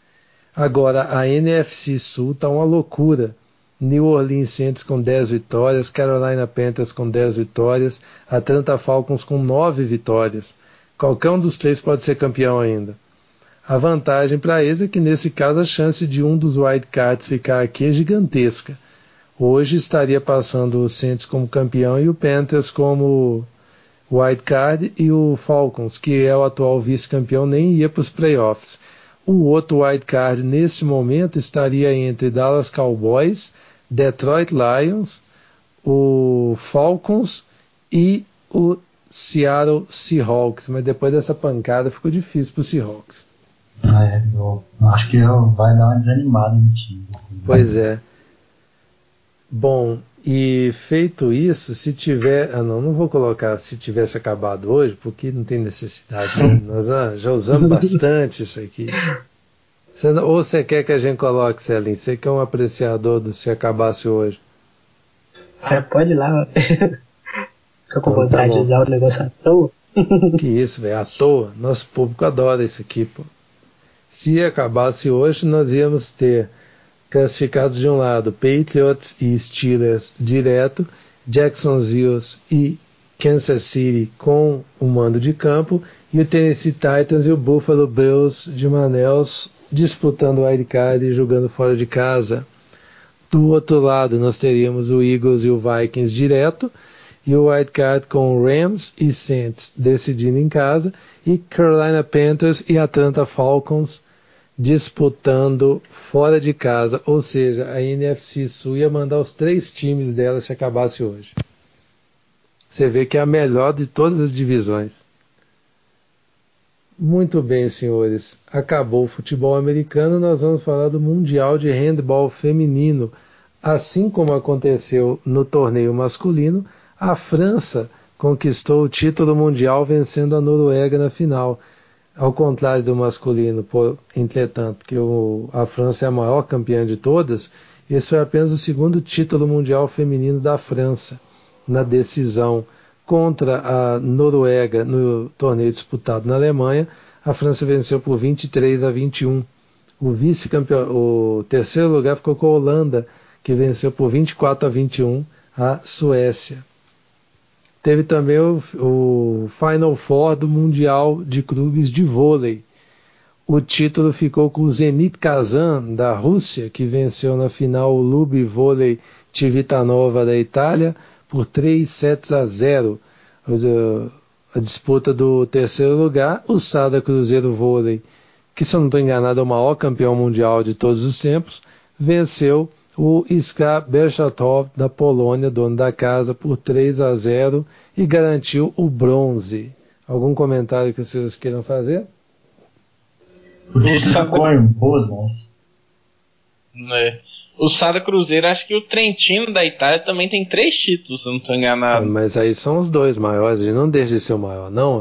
Agora, a N F C Sul está uma loucura. New Orleans Saints com dez vitórias, Carolina Panthers com dez vitórias, Atlanta Falcons com nove vitórias. Qualquer um dos três pode ser campeão ainda. A vantagem para eles é que, nesse caso, a chance de um dos wildcards ficar aqui é gigantesca. Hoje estaria passando o Saints como campeão e o Panthers como wildcard, e o Falcons, que é o atual vice-campeão, nem ia para os playoffs. O outro wildcard, neste momento, estaria entre Dallas Cowboys, Detroit Lions, o Falcons e o Seattle Seahawks. Mas depois dessa pancada ficou difícil para os Seahawks. É, eu acho que eu, vai dar uma desanimada no time. Pois é. Bom, e feito isso, se tiver... Ah, não, não vou colocar se tivesse acabado hoje, porque não tem necessidade. Né? Nós já, já usamos bastante isso aqui. Você, ou você quer que a gente coloque, Celinho? Você que é um apreciador do se acabasse hoje. É, pode ir lá. Fica com Então, vontade tá de usar o negócio à toa. Que isso, velho, à toa. Nosso público adora isso aqui, pô. Se acabasse hoje, nós íamos ter classificados de um lado Patriots e Steelers direto, Jacksonville e Kansas City com o mando de campo, e o Tennessee Titans e o Buffalo Bills de Manaus disputando o wildcard e jogando fora de casa. Do outro lado, nós teríamos o Eagles e o Vikings direto, e o wildcard com Rams e Saints decidindo em casa, e Carolina Panthers e Atlanta Falcons disputando fora de casa. Ou seja, a N F C Sul ia mandar os três times dela se acabasse hoje. Você vê que é a melhor de todas as divisões. Muito bem, senhores. Acabou o futebol americano, nós vamos falar do Mundial de Handball Feminino. Assim como aconteceu no torneio masculino, a França conquistou o título mundial vencendo a Noruega na final. Ao contrário do masculino, por, entretanto, que o, a França é a maior campeã de todas, esse foi apenas o segundo título mundial feminino da França, na decisão contra a Noruega no torneio disputado na Alemanha. A França venceu por vinte e três a vinte e um. O vice-campeão, o terceiro lugar ficou com a Holanda, que venceu por vinte e quatro a vinte e um a Suécia. Teve também o, o Final Four do Mundial de Clubes de Vôlei. O título ficou com o Zenit Kazan, da Rússia, que venceu na final o Lubi Vôlei Civitanova, da Itália, por três sets a zero. A disputa do terceiro lugar, o Sada Cruzeiro Vôlei, que, se eu não estou enganado, é o maior campeão mundial de todos os tempos, venceu o Iskra Bełchatów, da Polônia, dono da casa, por três a zero e garantiu o bronze. Algum comentário que vocês queiram fazer? O título ficou em boas mãos. É. O Sada Cruzeiro, acho que o Trentino da Itália também tem três títulos, se eu não estou enganado. Mas aí são os dois maiores, e não deixa de ser o maior, não?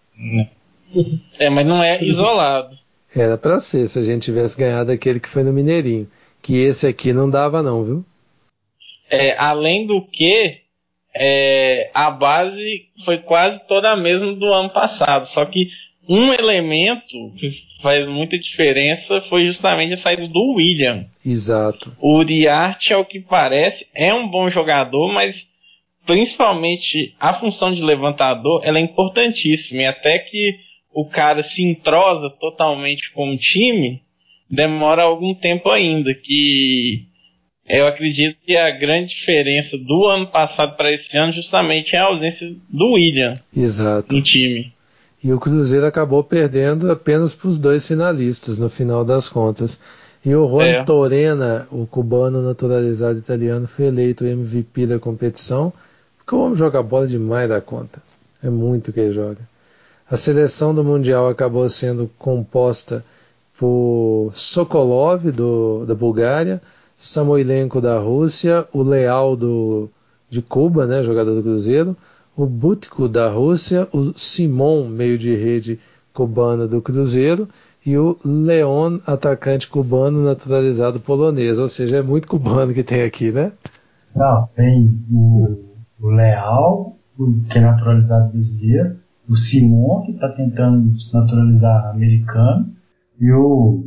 É, mas não é isolado. Era pra ser, se a gente tivesse ganhado aquele que foi no Mineirinho. Que esse aqui não dava não, viu? É, além do que, é, a base foi quase toda a mesma do ano passado, só que um elemento que faz muita diferença foi justamente a saída do William. Exato. O Uriarte, ao que parece, é um bom jogador, mas principalmente a função de levantador ela é importantíssima, e até que o cara se entrosa totalmente com o time, demora algum tempo ainda, que eu acredito que a grande diferença do ano passado para esse ano justamente é a ausência do William. Exato. No time. E o Cruzeiro acabou perdendo apenas para os dois finalistas, no final das contas. E o Juan É. Torena, o cubano naturalizado italiano, foi eleito o M V P da competição, porque o homem joga bola demais da conta. É muito que ele joga. A seleção do Mundial acabou sendo composta por Sokolov, do, da Bulgária, Samoilenko, da Rússia, o Leal, do, de Cuba, né, jogador do Cruzeiro, o Butko, da Rússia, o Simon, meio de rede cubano do Cruzeiro, e o Leon, atacante cubano naturalizado polonês. Ou seja, é muito cubano que tem aqui, né? Não, tem o, o Leal, o, que é naturalizado brasileiro, o Simon, que está tentando se naturalizar americano, e o...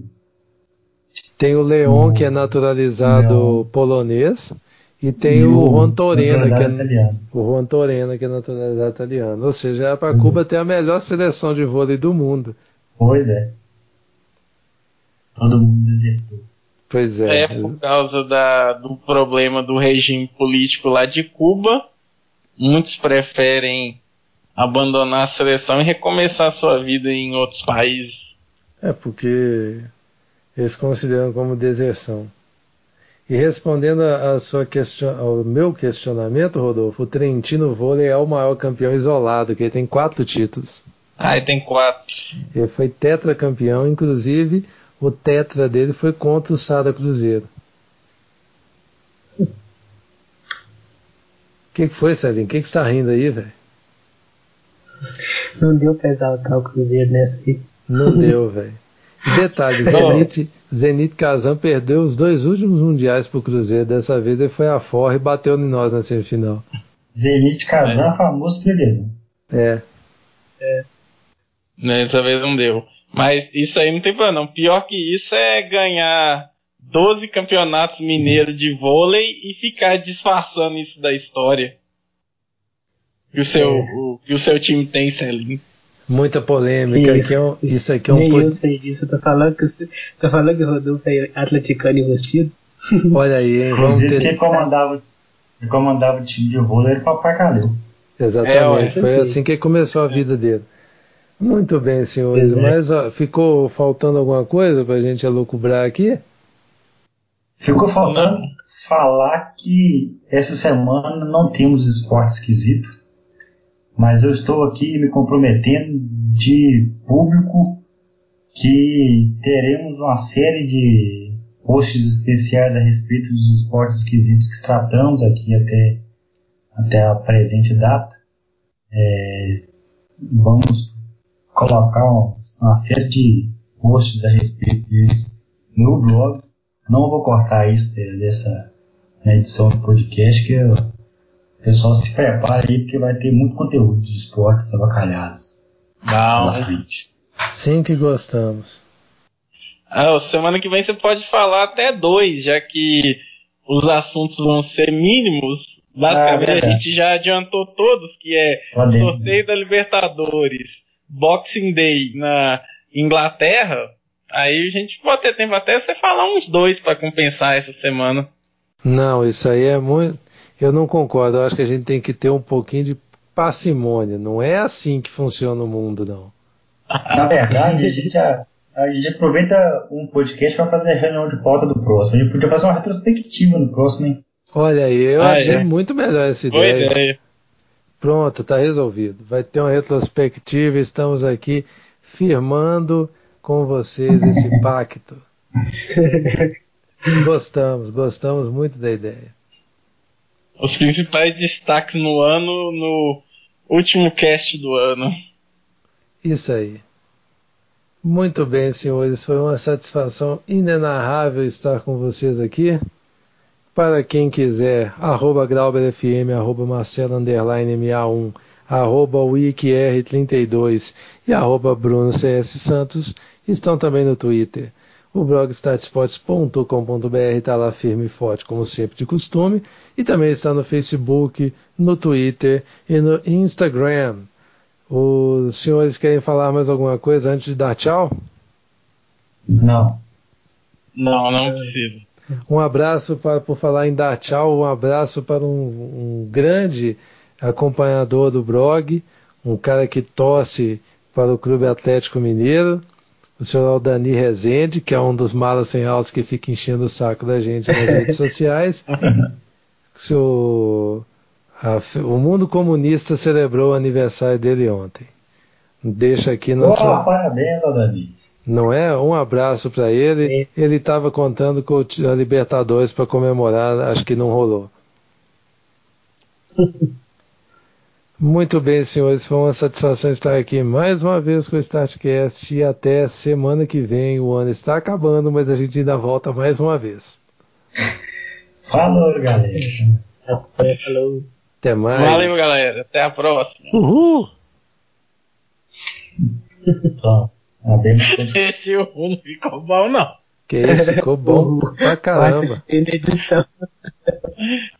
Tem o Leon, o, que é naturalizado Leon. polonês, e tem E o o Juan Torena, que é, italiano. o Juan Torena, que é naturalizado italiano. Ou seja, é para Cuba ter a melhor seleção de vôlei do mundo. Pois é. Todo mundo desertou. Pois é. É, por causa da, do problema do regime político lá de Cuba, muitos preferem abandonar a seleção e recomeçar a sua vida em outros países. É porque eles consideram como deserção. E respondendo a, a sua question, ao meu questionamento, Rodolfo, o Trentino Vôlei é o maior campeão isolado, que ele tem quatro títulos. Ah, ele tem quatro. Ele foi tetracampeão, inclusive o tetra dele foi contra o Sada Cruzeiro. O que, que foi, Celinho? O que, que você tá rindo aí, velho? Não deu pra exaltar o Cruzeiro nessa aí. Não deu, velho. Detalhe, Zenit, Zenit Kazan perdeu os dois últimos mundiais pro Cruzeiro. Dessa vez ele foi a forra e bateu em nós na semifinal. Zenit Kazan, é. famoso freguesão. É. É. Dessa vez não deu. Mas isso aí não tem problema não. Pior que isso é ganhar doze campeonatos mineiros de vôlei e ficar disfarçando isso da história que o seu, é. o, que o seu time tem, Celinho. Muita polêmica. Isso, aqui é um, isso aqui é um... Nem eu sei disso. Eu tô falando que, tô falando que o Rodolfo é atleticano enrustido. Olha aí, hein? Inclusive, ter... quem comandava, quem comandava o time de vôlei era o Papai Calil. Exatamente. É, foi assim que começou a vida dele. Muito bem, senhores. É. Mas ó, ficou faltando alguma coisa pra gente elucubrar aqui? Ficou faltando falar que essa semana não temos esporte esquisito. Mas eu estou aqui me comprometendo de público que teremos uma série de posts especiais a respeito dos esportes esquisitos que tratamos aqui até, até a presente data. É, vamos colocar uma série de posts a respeito deles no blog. Não vou cortar isso dessa edição do podcast, que o pessoal se prepara aí, porque vai ter muito conteúdo de esportes avacalhados na frente. Sim que gostamos. Ah, semana que vem você pode falar até dois, já que os assuntos vão ser mínimos. Basicamente ah, a gente já adiantou todos, que é Pode. sorteio da Libertadores, Boxing Day na Inglaterra. Aí a gente pode ter tempo até você falar uns dois para compensar essa semana. Não, isso aí é muito... Eu não concordo, eu acho que a gente tem que ter um pouquinho de parcimônia. Não é assim que funciona o mundo, não. Na verdade, a gente, já, a gente aproveita um podcast para fazer a reunião de pauta do próximo. A gente podia fazer uma retrospectiva no próximo, hein? Olha aí, eu ah, achei é. muito melhor essa ideia. Boa ideia. Pronto, está resolvido. Vai ter uma retrospectiva, estamos aqui firmando com vocês esse pacto. Gostamos, gostamos muito da ideia. Os principais destaques no ano, no último cast do ano. Isso aí. Muito bem, senhores, foi uma satisfação inenarrável estar com vocês aqui. Para quem quiser, arroba GrauberFM, arroba Marcelo underline M A um, arroba WikiR trinta e dois e arroba Bruno C S Santos estão também no Twitter. O blog statsports ponto com ponto b r está lá firme e forte, como sempre de costume, e também está no Facebook, no Twitter e no Instagram. Os senhores querem falar mais alguma coisa antes de dar tchau? Não. Não, não preciso. Um abraço para, por falar em dar tchau, um abraço para um, um grande acompanhador do blog, um cara que torce para o Clube Atlético Mineiro, o senhor Aldani Rezende, que é um dos malas sem alça que fica enchendo o saco da gente nas redes sociais. O, a, o mundo comunista celebrou o aniversário dele ontem. Deixa aqui nosso... Oh, parabéns, Aldani. Não é? Um abraço para ele. Isso. Ele estava contando com a Libertadores para comemorar, acho que não rolou. Muito bem, senhores, foi uma satisfação estar aqui mais uma vez com o StartCast e até semana que vem. O ano está acabando, mas a gente ainda volta mais uma vez. Falou, galera. Falou. Até mais. Valeu, galera. Até a próxima. Uhul. Tá. Esse não ficou bom, não. Que esse ficou bom pra caramba. Edição.